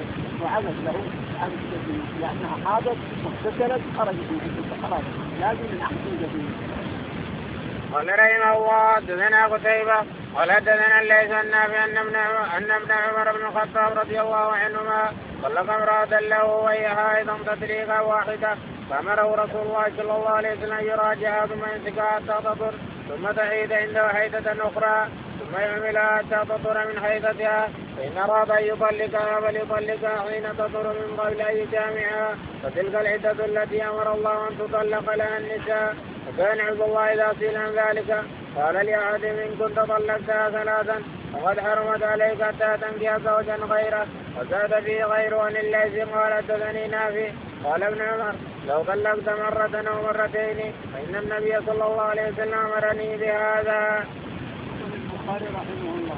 وعمل له عن السبيل لانها حاضت واغتسلت خرجت من عدتها خلاص لازم من احسن جديد. قال رحمه الله حدثنا قتيبة قال حدثنا ليس النافع أن ابن أن ابن عمر بن الخطاب رضي الله عنهما طلق امرأة له وهي حائض تطليقا واحدة فأمره رسول الله صلى الله عليه وسلم أن يراجعها ثم يمسكها حتى تطهر ثم تحيد عنده حيضة أخرى ثم يعملها حتى تطهر من حيضتها فإن أراد أن يطلقها فليطلقها حين تطهر من قبل أن يجامعها فتلك العدة التي أمر الله أن تطلق لها النساء. وكان عبد الله إذا سئل عن ذلك قال لأحد إن كنت طلقتها ثلاثا فقد حرمت عليك حتى تنكح زوجا غيره. وزاد فيه غيره عن الليث قال حدثني نافع قال ابن عمر لو طلقت مرة أو مرتين فإن النبي صلى الله عليه وسلم أمرني بهذا. البخاري رحمه الله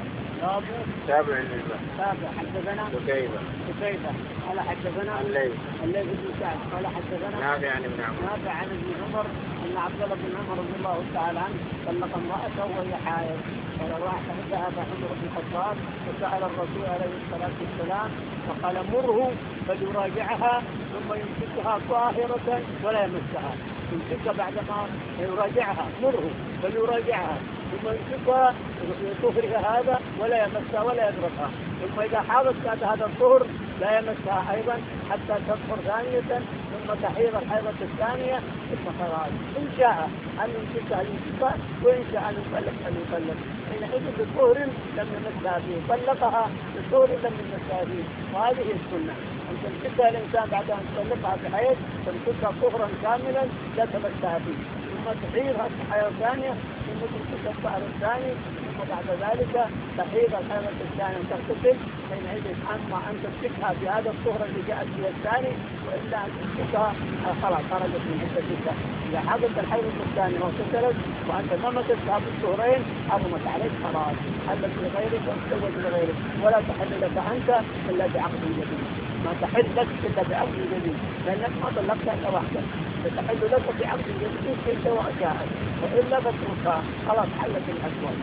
تابع تابع حدثنا قتيبة قتيبة قال حدثنا الليث الليث بن سعد قال حدثنا نافع عن ابن عمر نافع عن ابن عمر ان عبد الله بن عمر رضي الله تعالى عنه طلق امرأته وهي حائض قال راح ذهب عمر بن الخطاب وسأل الرسول عليه الصلاة والسلام فقال مره فليراجعها ثم يمسكها طاهرة ولا يمسها يمسكها بعدما يراجعها مره فليراجعها ثم يمسكها طهرها هذا ولا يمسها ولا يدركها ثم إذا حاضت بعد هذا الطهر لا يمسها أيضا حتى تطهر ثانية ثم تحيض الحيضة الثانية ثم خلاص إن شاء أن يمسكها يمسكها وإن شاء أن يطلق أن يطلق حينئذ بطهر لم يمسها فيه طلقها بطهر لم يمسها فيه. وهذه السنة أن تمسكها الإنسان بعد أن تطلقها في حيض تمسكها طهرا كاملا لا تمسها فيه ثم تحيضها في حيض ثانية ثم تمسكها الطهر الثاني ثم بعد ذلك تحيض الحيضة الثانية وتغتسل حينئذ أما أن تمسكها في هذا الطهر اللي جاءت فيه الثاني وإلا أن تمسكها خلاص خرجت من حدتها. إذا حضرت الحيضة الثانية واغتسلت وأنت ما مسكتها بالطهرين حرمت عليك خلاص حلت لغيرك وتزوج لغيرك ولا تحل لك أنت إلا بعقد جديد ما تحل لك إلا بعقد جديد لأنك ما طلقتها إلا واحدة تحل لك بعقد جديد كنت وأشاءت وإلا بتركها خلاص حلت الأسوأ.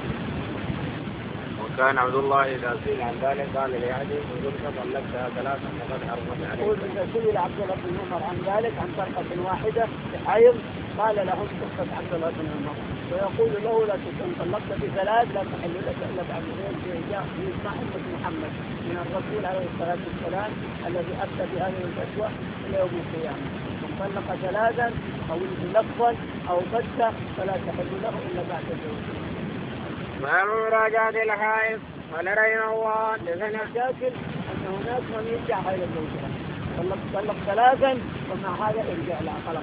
وكان عبد الله إذا سئل عن ذلك قال لأحد إن كنت طلقتها ثلاثا فقد حرمت عليك. يقول إذا سئل عبد الله بن عمر عن ذلك عن طلقة واحدة بحيض قال له قصة عبد الله بن عمر ويقول له لا تكون طلقت بثلاث لا تحل لك إلا بعد ذلك بإجاء يسمع أمة محمد من الرسول عليه الصلاة والسلام الذي أفتى بهذه الفتوى إلى يوم القيامة. من طلق ثلاثا أو لفظا أو بتة فلا تحل له إلا بعد ذلك. باب مراجعة الحائض قال رحمه الله لأن شاكل أن هناك من يرجعها إلى زوجها طلق طلق ثلاثا ومع هذا يرجع لها خلاص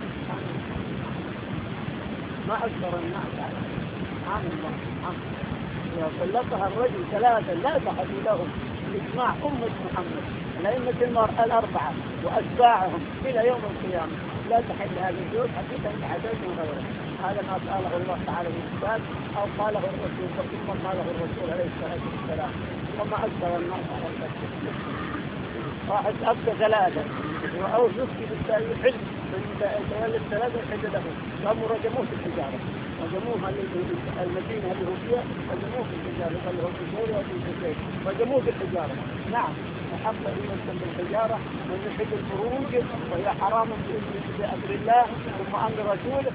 ما أكثر الناس على سبحان الله. إذا طلقها الرجل ثلاثا لا تحل لهم بإجماع أمة محمد الأئمة المرأة الأربعة وأتباعهم إلى يوم القيامة لا تحل هذه الزوج حتى أن حدث من غيره. هذا ما قاله الله تعالى في الكتاب أو قاله الرسول ثم قاله الرسول عليه الصلاة والسلام. وما أكثر الناس على التكفير واحد أبقى ثلاثة أو يفتي بالحلم من الثلاثة حل له قاموا رجموه في الحجارة رجموه المدينة اللي هو فيها رجموه في الحجارة قال له في سوريا وفي الحجارة رجموه في الحجارة. نعم وحق يمثل بالحجارة من يحب الخروج وهي حرام بأمر الله ثم أمر رسوله.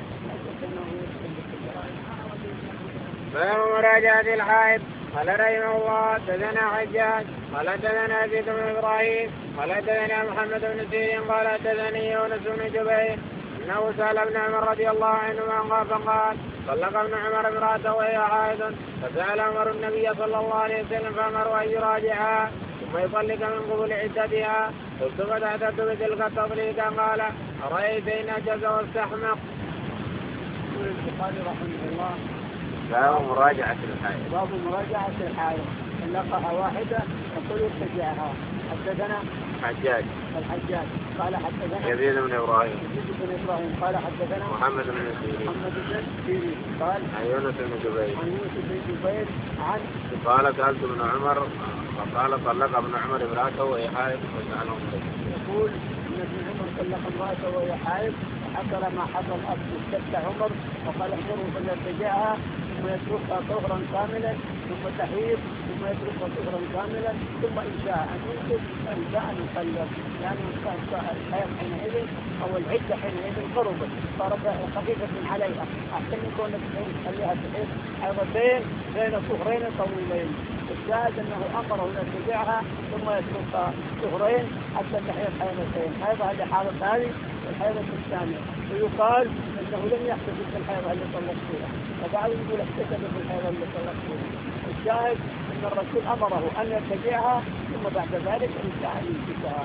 باب مراجعة الحائض قال رحمه الله حدثنا حجاج قال حدثنا زيد بن ابراهيم قال حدثنا محمد بن سيرين قال حدثني يونس بن جبير انه سال ابن عمر رضي الله عنهما فقال طلق ابن عمر امراته وهي حائض فسال عمر النبي صلى الله عليه وسلم فامر ان يراجعها ثم يطلق من قبل عدتها. قلت فتحدثت بتلك التطليق قال ارايت ان اجز واستحمق. يقول البخاري رحمه الله باب مراجعة الحائض باب مراجعة الحائض طلقها واحدة يقول ارتجعها. حدثنا حجاج الحجاج قال حدثنا يزيد بن ابراهيم يزيد بن ابراهيم قال حدثنا محمد بن سيرين محمد بن سيرين قال عن يونس بن جبير عن يونس بن جبير عن قال سألت ابن عمر فقال طلق ابن عمر امراته وهي حائض فسأله يقول ان ابن عمر طلق امراته وهي حائض حصل ما حصل ابن استفتى عمر وقال احضروا فليرتجعها ثم يتركها طهرا كاملا ثم تحيض ثم يتركها طهرا كاملا ثم إن شاء أن ينقذ وإن شاء أن يطلق يعني الحيض حينئذ أو العدة حينئذ قربت صارت خفيفة عليها أحسن يكون تخليها تحيض حيضتين بين طهرين طويلين. الشاهد أنه أمره أن يتبعها ثم يتركها طهرين حتى تحيض حيضتين حيض هذه حالة هذه والحيضة الثانية. ويقال أنه لم يحتفل بالحيضة اللي طلق فيها وبعضهم يقول احتفل بالحيضة اللي طلق فيها. الشاهد أن الرسول أمره أن يتبعها ثم بعد ذلك إن شاء أن يمسكها.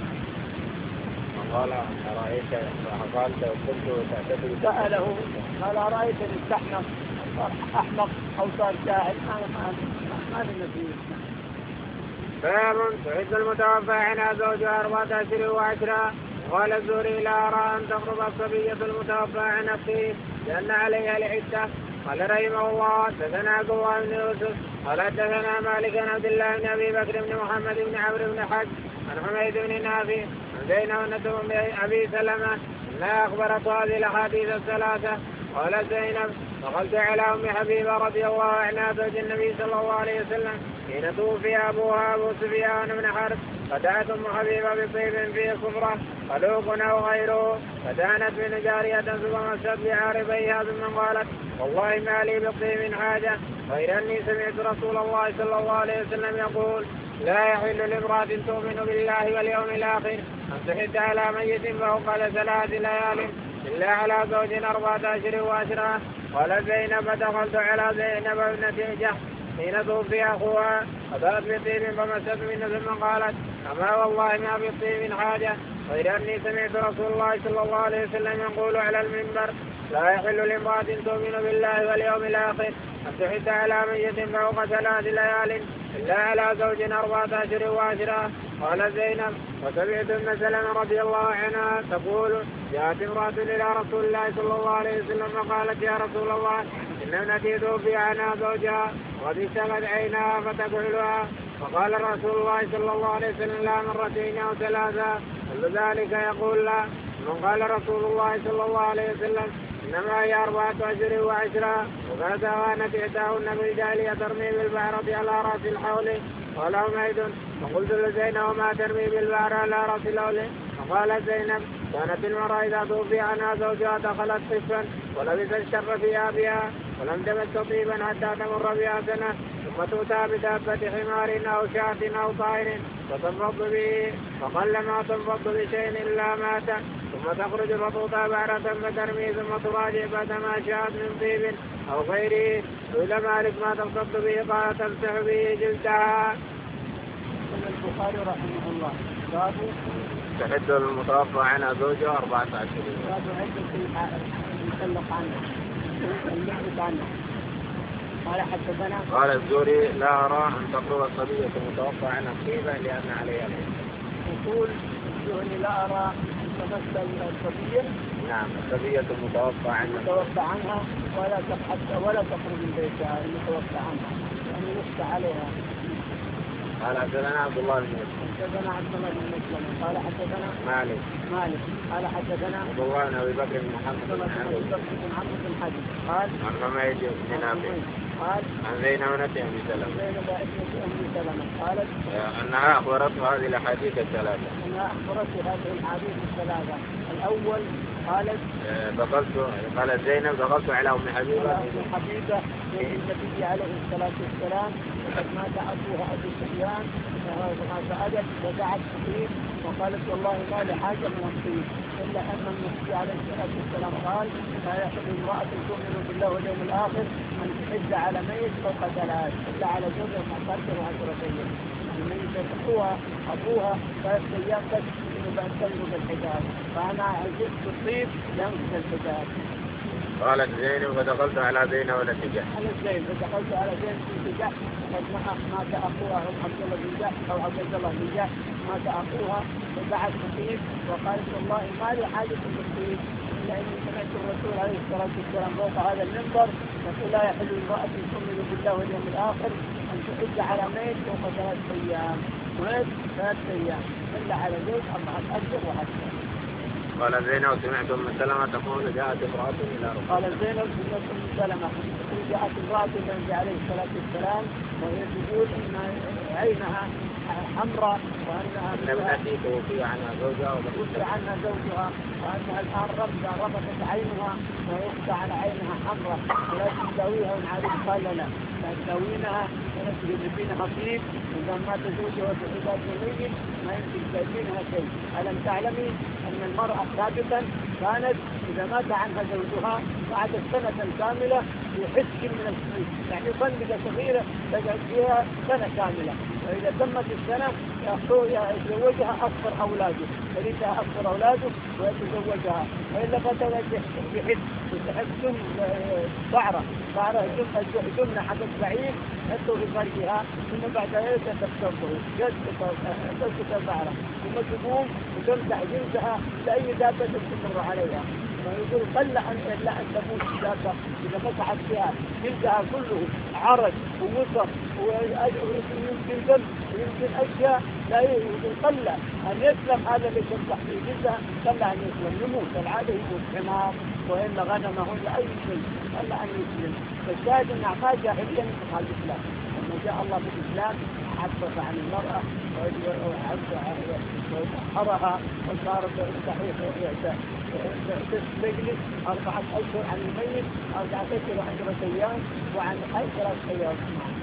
قال أرأيت قال كنت تعتقد سأله قال أرأيت أن استحنق صار أحمق أو صار جاهل ما ما نفيه. باب تعد المتوفى عنها زوجها أربعة أشهر وعشرة. قال الزهري لا أرى أن تقرب الصبية المتوفى عن نفسه لأن عليها العدة. قال رحمه الله حدثنا عبد الله بن يوسف قال حدثنا مالك عن عبد الله بن أبي بكر بن محمد بن عمرو بن حج عن حميد بن نافع عن زينب بن أبي سلمة أنها أخبرت هذه الأحاديث الثلاثة. قال زينب دخلت على أم حبيبة رضي الله عنها زوج النبي صلى الله عليه وسلم حين توفي أبوها أبو سفيان بن حرب فدعت أم حبيبة بطيب فيه صفرة خلوق أو غيره فدانت من جارية ثم مست بعارضيها ثم قالت والله ما لي بطيب حاجة غير أني سمعت رسول الله صلى الله عليه وسلم يقول لا يحل لامرأة تؤمن بالله واليوم الآخر أن تحد على ميت فوق ثلاث ليال إلا على زوج أربعة أشهر وعشرة. قال زينب دخلت على زينب ابنة جحش حين توفي أخوها فدارت بطيب فمست منه ثم قالت أما والله ما بطيب حاجة غير أني سمعت رسول الله صلى الله عليه وسلم يقول على المنبر لا يحل لامرأة تؤمن بالله واليوم الآخر أن تحد على ميت فوق ثلاث ليال إلا على زوج أربعة أشهر وعشرة. قال زينب وسمعت ابن سلمة رضي الله عنها تقول جاءت امرأة إلى رسول الله صلى الله عليه وسلم فقالت يا رسول الله إن ابنتي توفي عنها زوجها وقد اشتغت عينها فتكحلها. فقال رسول الله صلى الله عليه وسلم لا مرتين أو ثلاثة كل ذلك يقول لا. من قال رسول الله صلى الله عليه وسلم إنما هي أربعة أشهر وعشرة وقد أوانت إحداهن بالجاهلية ترمي بالبعرة على رأس الحول. قال حميد فقلت لزينب وما ترمي بالبعرة على رأس الحول؟ فقالت زينب كانت المرأة إذا توفي عنها زوجها دخلت خفا ولبست الشر ثيابها ولم تمس طيبا حتى تمر بها سنة ثم تؤتى بدابة حمار أو شاة أو طائر فتنفض به فقلما تنفض بشيء إلا مات ثم تخرج فتوطى بعرة فترمي ثم تراجع بعدما شاءت من طيب أو غيره. إلى مالك ما تنفض به قال تمسح به جلدها. البخاري رحمه الله باب تحد المتوفى عنها زوجها أربعة أشهر. باب عدة يطلق عنه المحدث عنه. قال حدثنا قال الزهري لا أرى أن تقرب الصبية المتوفى عنها طيبا لأن عليها العدة. يقول الزهري لا أرى أن تمس الصبية نعم الصبية المتوفى عنها المتوفى عنها ولا تحدث ولا تخرج من بيتها المتوفى عنها يعني يخشى عليها. قال حدثنا عبد الله بن مسلم حدثنا عبد الله بن مسلم قال حدثنا مالك مالك قال حدثنا عبد الله بن ابي بكر بن محمد بن عمرو بن حج قال عن حميد بن نافع قال عن زينب بنت ام سلمة زينب بنت ام سلمة قالت انها اخبرته هذه الاحاديث الثلاثه انها اخبرته هذه الاحاديث الثلاثه. الاول قالت دخلت قالت زينب دخلت على ام حبيبه ام حبيبه زوج النبي عليه الصلاه والسلام وقد مات ابوها ابو سفيان فسالت ودعت الطيب وقالت والله ما لي حاجه من الطيب الا ان النبي عليه الصلاه والسلام قال لا يحل امراه تؤمن بالله واليوم الاخر ان تحج على ميت فوق ثلاث الا على زوجها فاقل عشرة ايام. الميت ابوها ابوها ثلاث ايام بس بأن تنقض الحجاب فأنا عجبت الطيب ينقض الحجاب. قالت زينب فدخلت على زينب ولد جحش. على زينب فدخلت على زينب بنت جحش قد مات أخوها عبد الله بن جحش أو عبد الله بن جحش مات أخوها فدعت الطيب وقالت والله ما لي حاجة بالطيب إلا إني سمعت الرسول عليه الصلاة والسلام فوق هذا المنبر يقول لا يحل امرأة تؤمن بالله واليوم الآخر أن تحج على ميت فوق ثلاث أيام. ميت ثلاث أيام إلا على زوج أربعة أشهر وعشرة. قال زينب سمعت ام سلمة تقول جاءت امرأة الى رسول قال زينب سمعت ام سلمة جاءت امرأة النبي عليه الصلاة والسلام وهي تقول ان عينها حمراء وانها التي توفي عنها زوجها توفي عنها زوجها وانها الان رمزة رمزت عينها ويخفى على عينها حمراء ولكن تداويها ونعرف. قال لا لا تداوينها ونسجد فينا خفيف اذا مات زوجها في عباد الميت ما يمكن تأتينها شيء. ألم تعلمي أن المرأة سابقا كانت إذا مات عنها زوجها بعد سنة كاملة في حسك من الحسك، يعني فندقة صغيرة تقعد فيها سنة كاملة، وإذا تمت السنة يتزوجها أكثر أولاده، يريدها أكثر أولاده ويتزوجها، وإلا فتوى بحس وتحسن بعرة بعرة جملة حقت بعيد حتى في فرجها ثم بعد ذلك تكسره تسكت البعرة ثم تقوم وتمسح جلدها لأي دابة تمر عليها. فيقول قل أن إلا أن تموت دابة إذا مسحت فيها جلدها كله عرج ووسط ويمكن دم ويمكن أشياء لا يقول قل أن يسلم هذا اللي تمسح في جلدها، قل أن يسلم يموت العادة يموت حمار وإلا غنمه ولا أي شيء قل أن يسلم. فالشاهد أن أعطاه جاهليا من الإسلام لما جاء الله بالإسلام عفف عن المرأة وحرها وصارت تجلس أربعة أشهر عن الميت أربعة أشهر وعشرة أيام وعن عشرة أيام.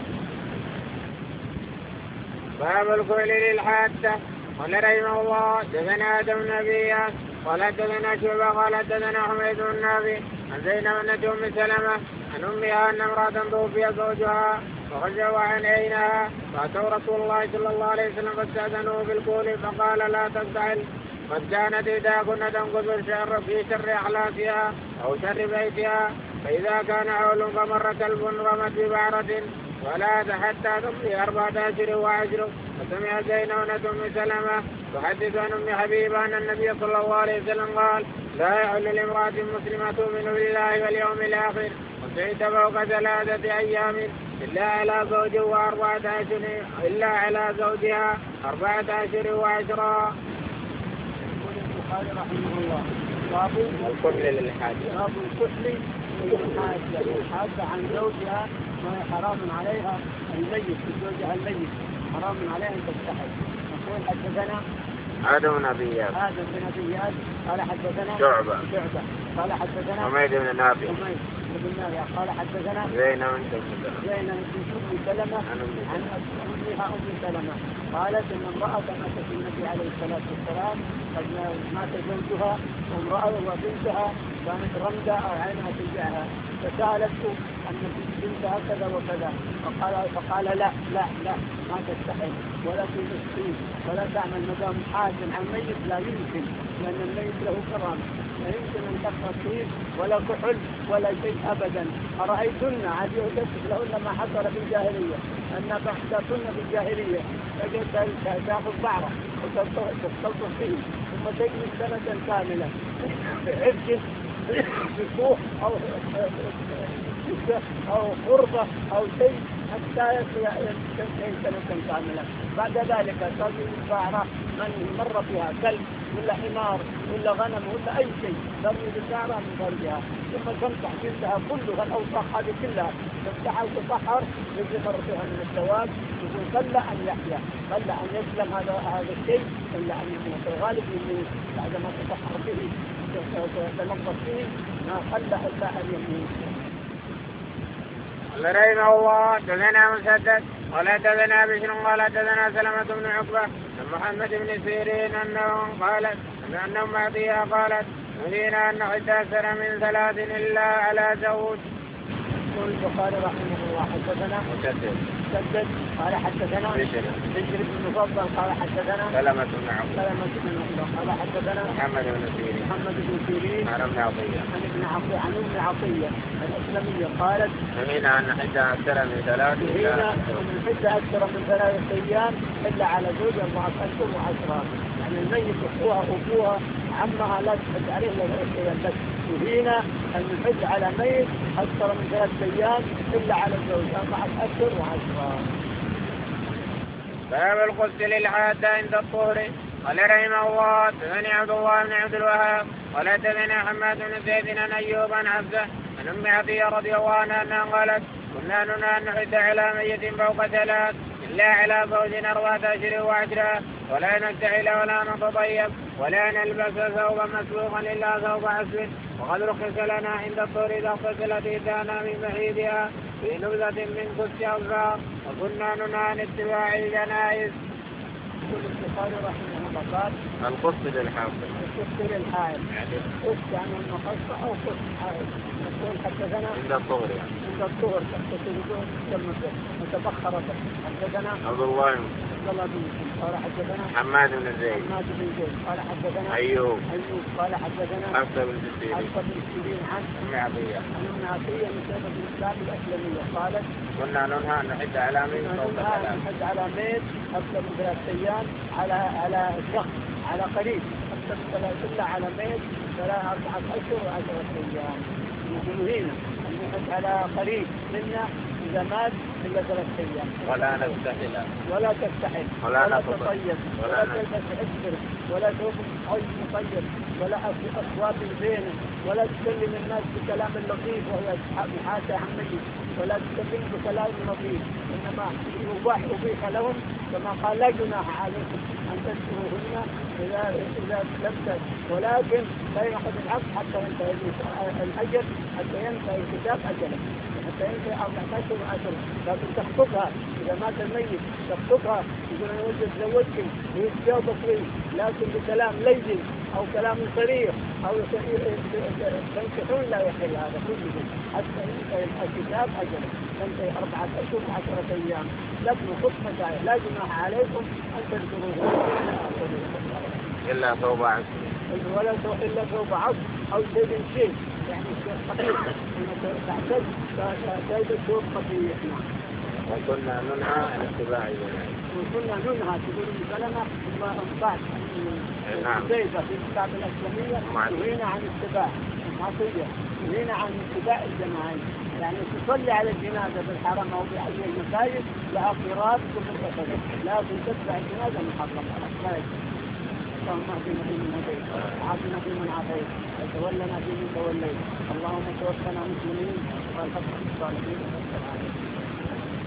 باب الكل للحادة. قال رحمه الله دثنا آدم نبيا قال دثنا شعبة قال دثنا حميد بن نافع عن زينب بنت أم سلمة عن أمها أن امرأة توفي زوجها وخشوا عن عينها فأتوا رسول الله صلى الله عليه وسلم فاستأذنوه بالكول فقال لا تفتعل قد كانت إذا كنا تنقذ الشر في شر أحلافها أو شر بيتها فإذا كان عول فمر كلب رمت ببعرة ولا حتى تمضي أربعة أشهر وعشر. فسمع زينب بنت أم سلمة تحدث عن أم حبيبة أن النبي صلى الله عليه وسلم قال لا يحل لامرأة مسلمة تؤمن بالله واليوم الآخر وتعد فوق ثلاثة أيام إلا على زوج وأربعة أشهر إلا على زوجها أربعة أشهر وعشرا. يقول البخاري رحمه الله باب الكحل للحاجة. باب الكحل للحاجة الحاجة عن زوجها ما حرام عليها الميت زوجها الميت حرام عليها أن تستحل. نقول حدثنا آدم بن نبيات آدم بن نبيات قال حدثنا شعبة شعبة قال حدثنا حميد بن نافع حميد بن نافع قال حدثنا زينب بنت أم زينب بنت أم سلمة عن أمها أم سلمة قالت إن امرأة ماتت النبي عليه الصلاة والسلام قد مات زوجها وامرأة وبنتها كانت رمدة أو عينها توجعها فسألته أن بنتها كذا وكذا فقال فقال لا لا لا ما تستحل ولا تستحيل ولا تعمل مدام حاكم عن ميت لا يمكن لأن الميت له كرامة لا يمكن أن تقرأ فيه ولا كحل ولا شيء أبدا. أرأيتن عاد يحدث لهن ما حصل في الجاهلية أن بحثتن في الجاهلية تأخذ بعرة وتستلطف فيه ثم تجلس سنة كاملة بعفج بسوح أو أو قربة أو شيء حتى تنتهي سنة كاملة. بعد ذلك تجد البعرة من مر فيها كلب ولا حمار ولا غنم ولا أي شيء ترمي بالبعرة من فرجها ثم تمسح جلدها كلها الأوساخ هذه كلها تمسحها وتطهر الذي مر فيها من السواد. يقول قل أن يحيا قل أن يسلم هذا هذا الشيء قل أن يموت. الغالب يموت بعدما تطهر به وتنظف فيه ما قل إلا أن يموت. قال رحمه الله دثنا مسدد قال دثنا بشر قال دثنا سلمة بن عقبة عن محمد بن سيرين أنه قالت أنه معطيها قالت نهينا أن نحد أكثر من ثلاث إلا على زوج. يقول البخاري رحمه الله حدثنا مسدد مسدد قال حدثنا بشر بشر بن مفضل قال حدثنا سلمة بن عقبة سلمة بن عقبة قال حدثنا محمد بن سيرين محمد بن سيرين عن ابن عطية عن ابن عطية عن ابن عطية الإسلامية قالت نهينا أن نحد أكثر من ثلاث نهينا أن نحد أكثر من ثلاثة أيام إلا على زوج أربعة أشهر وعشرة. يعني الميت أخوها أخوها عمها لا تحد عليه ولا أيام بس. نهينا أن نحد على ميت أكثر من ثلاثة أيام إلا على زوج أربعة أشهر وعشرة. باب الغسل للحادة عند الطهر. قال رحمه الله حدثني عبد الله بن عبد الوهاب قال حدثنا حماد بن زيد عن ايوب عن حفصه عن ام عطيه رضي الله عنها انها قالت كنا ننهى ان نحث على ميت فوق ثلاث الا على زوج اربعه اشهر وعشرة ولا نكتحل ولا نتطيب ولا نلبس ثوبا مسبوقا الا ثوب اسود وقد رخص لنا عند الطهر اذا اغتسلت احدانا من محيضها في نبذه من قدس او زار وكنا ننهى عن اتباع الجنائز. يقول البخاري رحمه الله قال القصد للحائض القصد للحائض قصد يعني المقصة أو قصد حائض نقول حدثنا عند الطهر يعني عند الطهر تقصدون كلمة متبخرة حدثنا عبد الله عبد الله بن مسلم قال حدثنا حماد بن زيد حماد بن زيد قال حدثنا أيوب أيوب قال حدثنا حفصة بن سيرين حفصة بن سيرين عن أم عطية عن أم عطية من سيدة الإسلام الأسلمية قالت كنا ننهى أن نحد على ميت فوق ثلاث نحد على ميت أكثر من ثلاث أيام على على شخص على قريب أكثر من ثلاث إلا على ميت ثلاث أربعة أشهر وعشرة أيام يقولوا هنا نحد على قريب منا إذا مات إلا ثلاث أيام ولا نستحل ولا تستحل ولا, ولا تطيب تطيب ولا تلبس حجر ولا ثوب عيش مطيب ولا أصوات زينة ولا تكلم الناس بكلام لطيف وهي محاشا عمي ولا تكلم بكلام لطيف إنما يباح أبيح لهم كما قال لا جناح عليكم أن تذكروهن إذا إذا لم ولكن لا يأخذ العبد حتى ينتهي الأجل حتى ينتهي الكتاب أجله حتى ينتهي أربعة أشهر وعشرة لكن تخطبها إذا مات الميت تخطبها يقول أنا ودي أتزوجك ويتجاوب فيه لكن بكلام لين أو كلام صريح أو تنكحون لا يحل هذا كله حتى ينتهي الكتاب أجله تنتهي أربعة أشهر وعشرة أيام لكن خطبة لا جناح عليكم أن تذكروه إلا ثوب عسل ولا إلا ثوب عسل أو شيء شيء يعني خفيف تعتد تعتد ثوب خفيف. وكنا ننهى عن اتباع الجنائز وكنا ننهى تقول المسلمة بعد زيدة في الكتاب الإسلامية نهينا عن اتباع المعصية نهينا عن اتباع الجنائز يعني تصلي على الجنازة بالحرم أو بأي المساجد لها قراءات كل الأسد لكن تتبع الجنازة محرمة لا يجوز. اللهم اهدنا فيمن هديت وعافنا فيمن عافيت وتولنا فيمن توليت اللهم توفنا مسلمين والحق بالصالحين والسلام عليكم.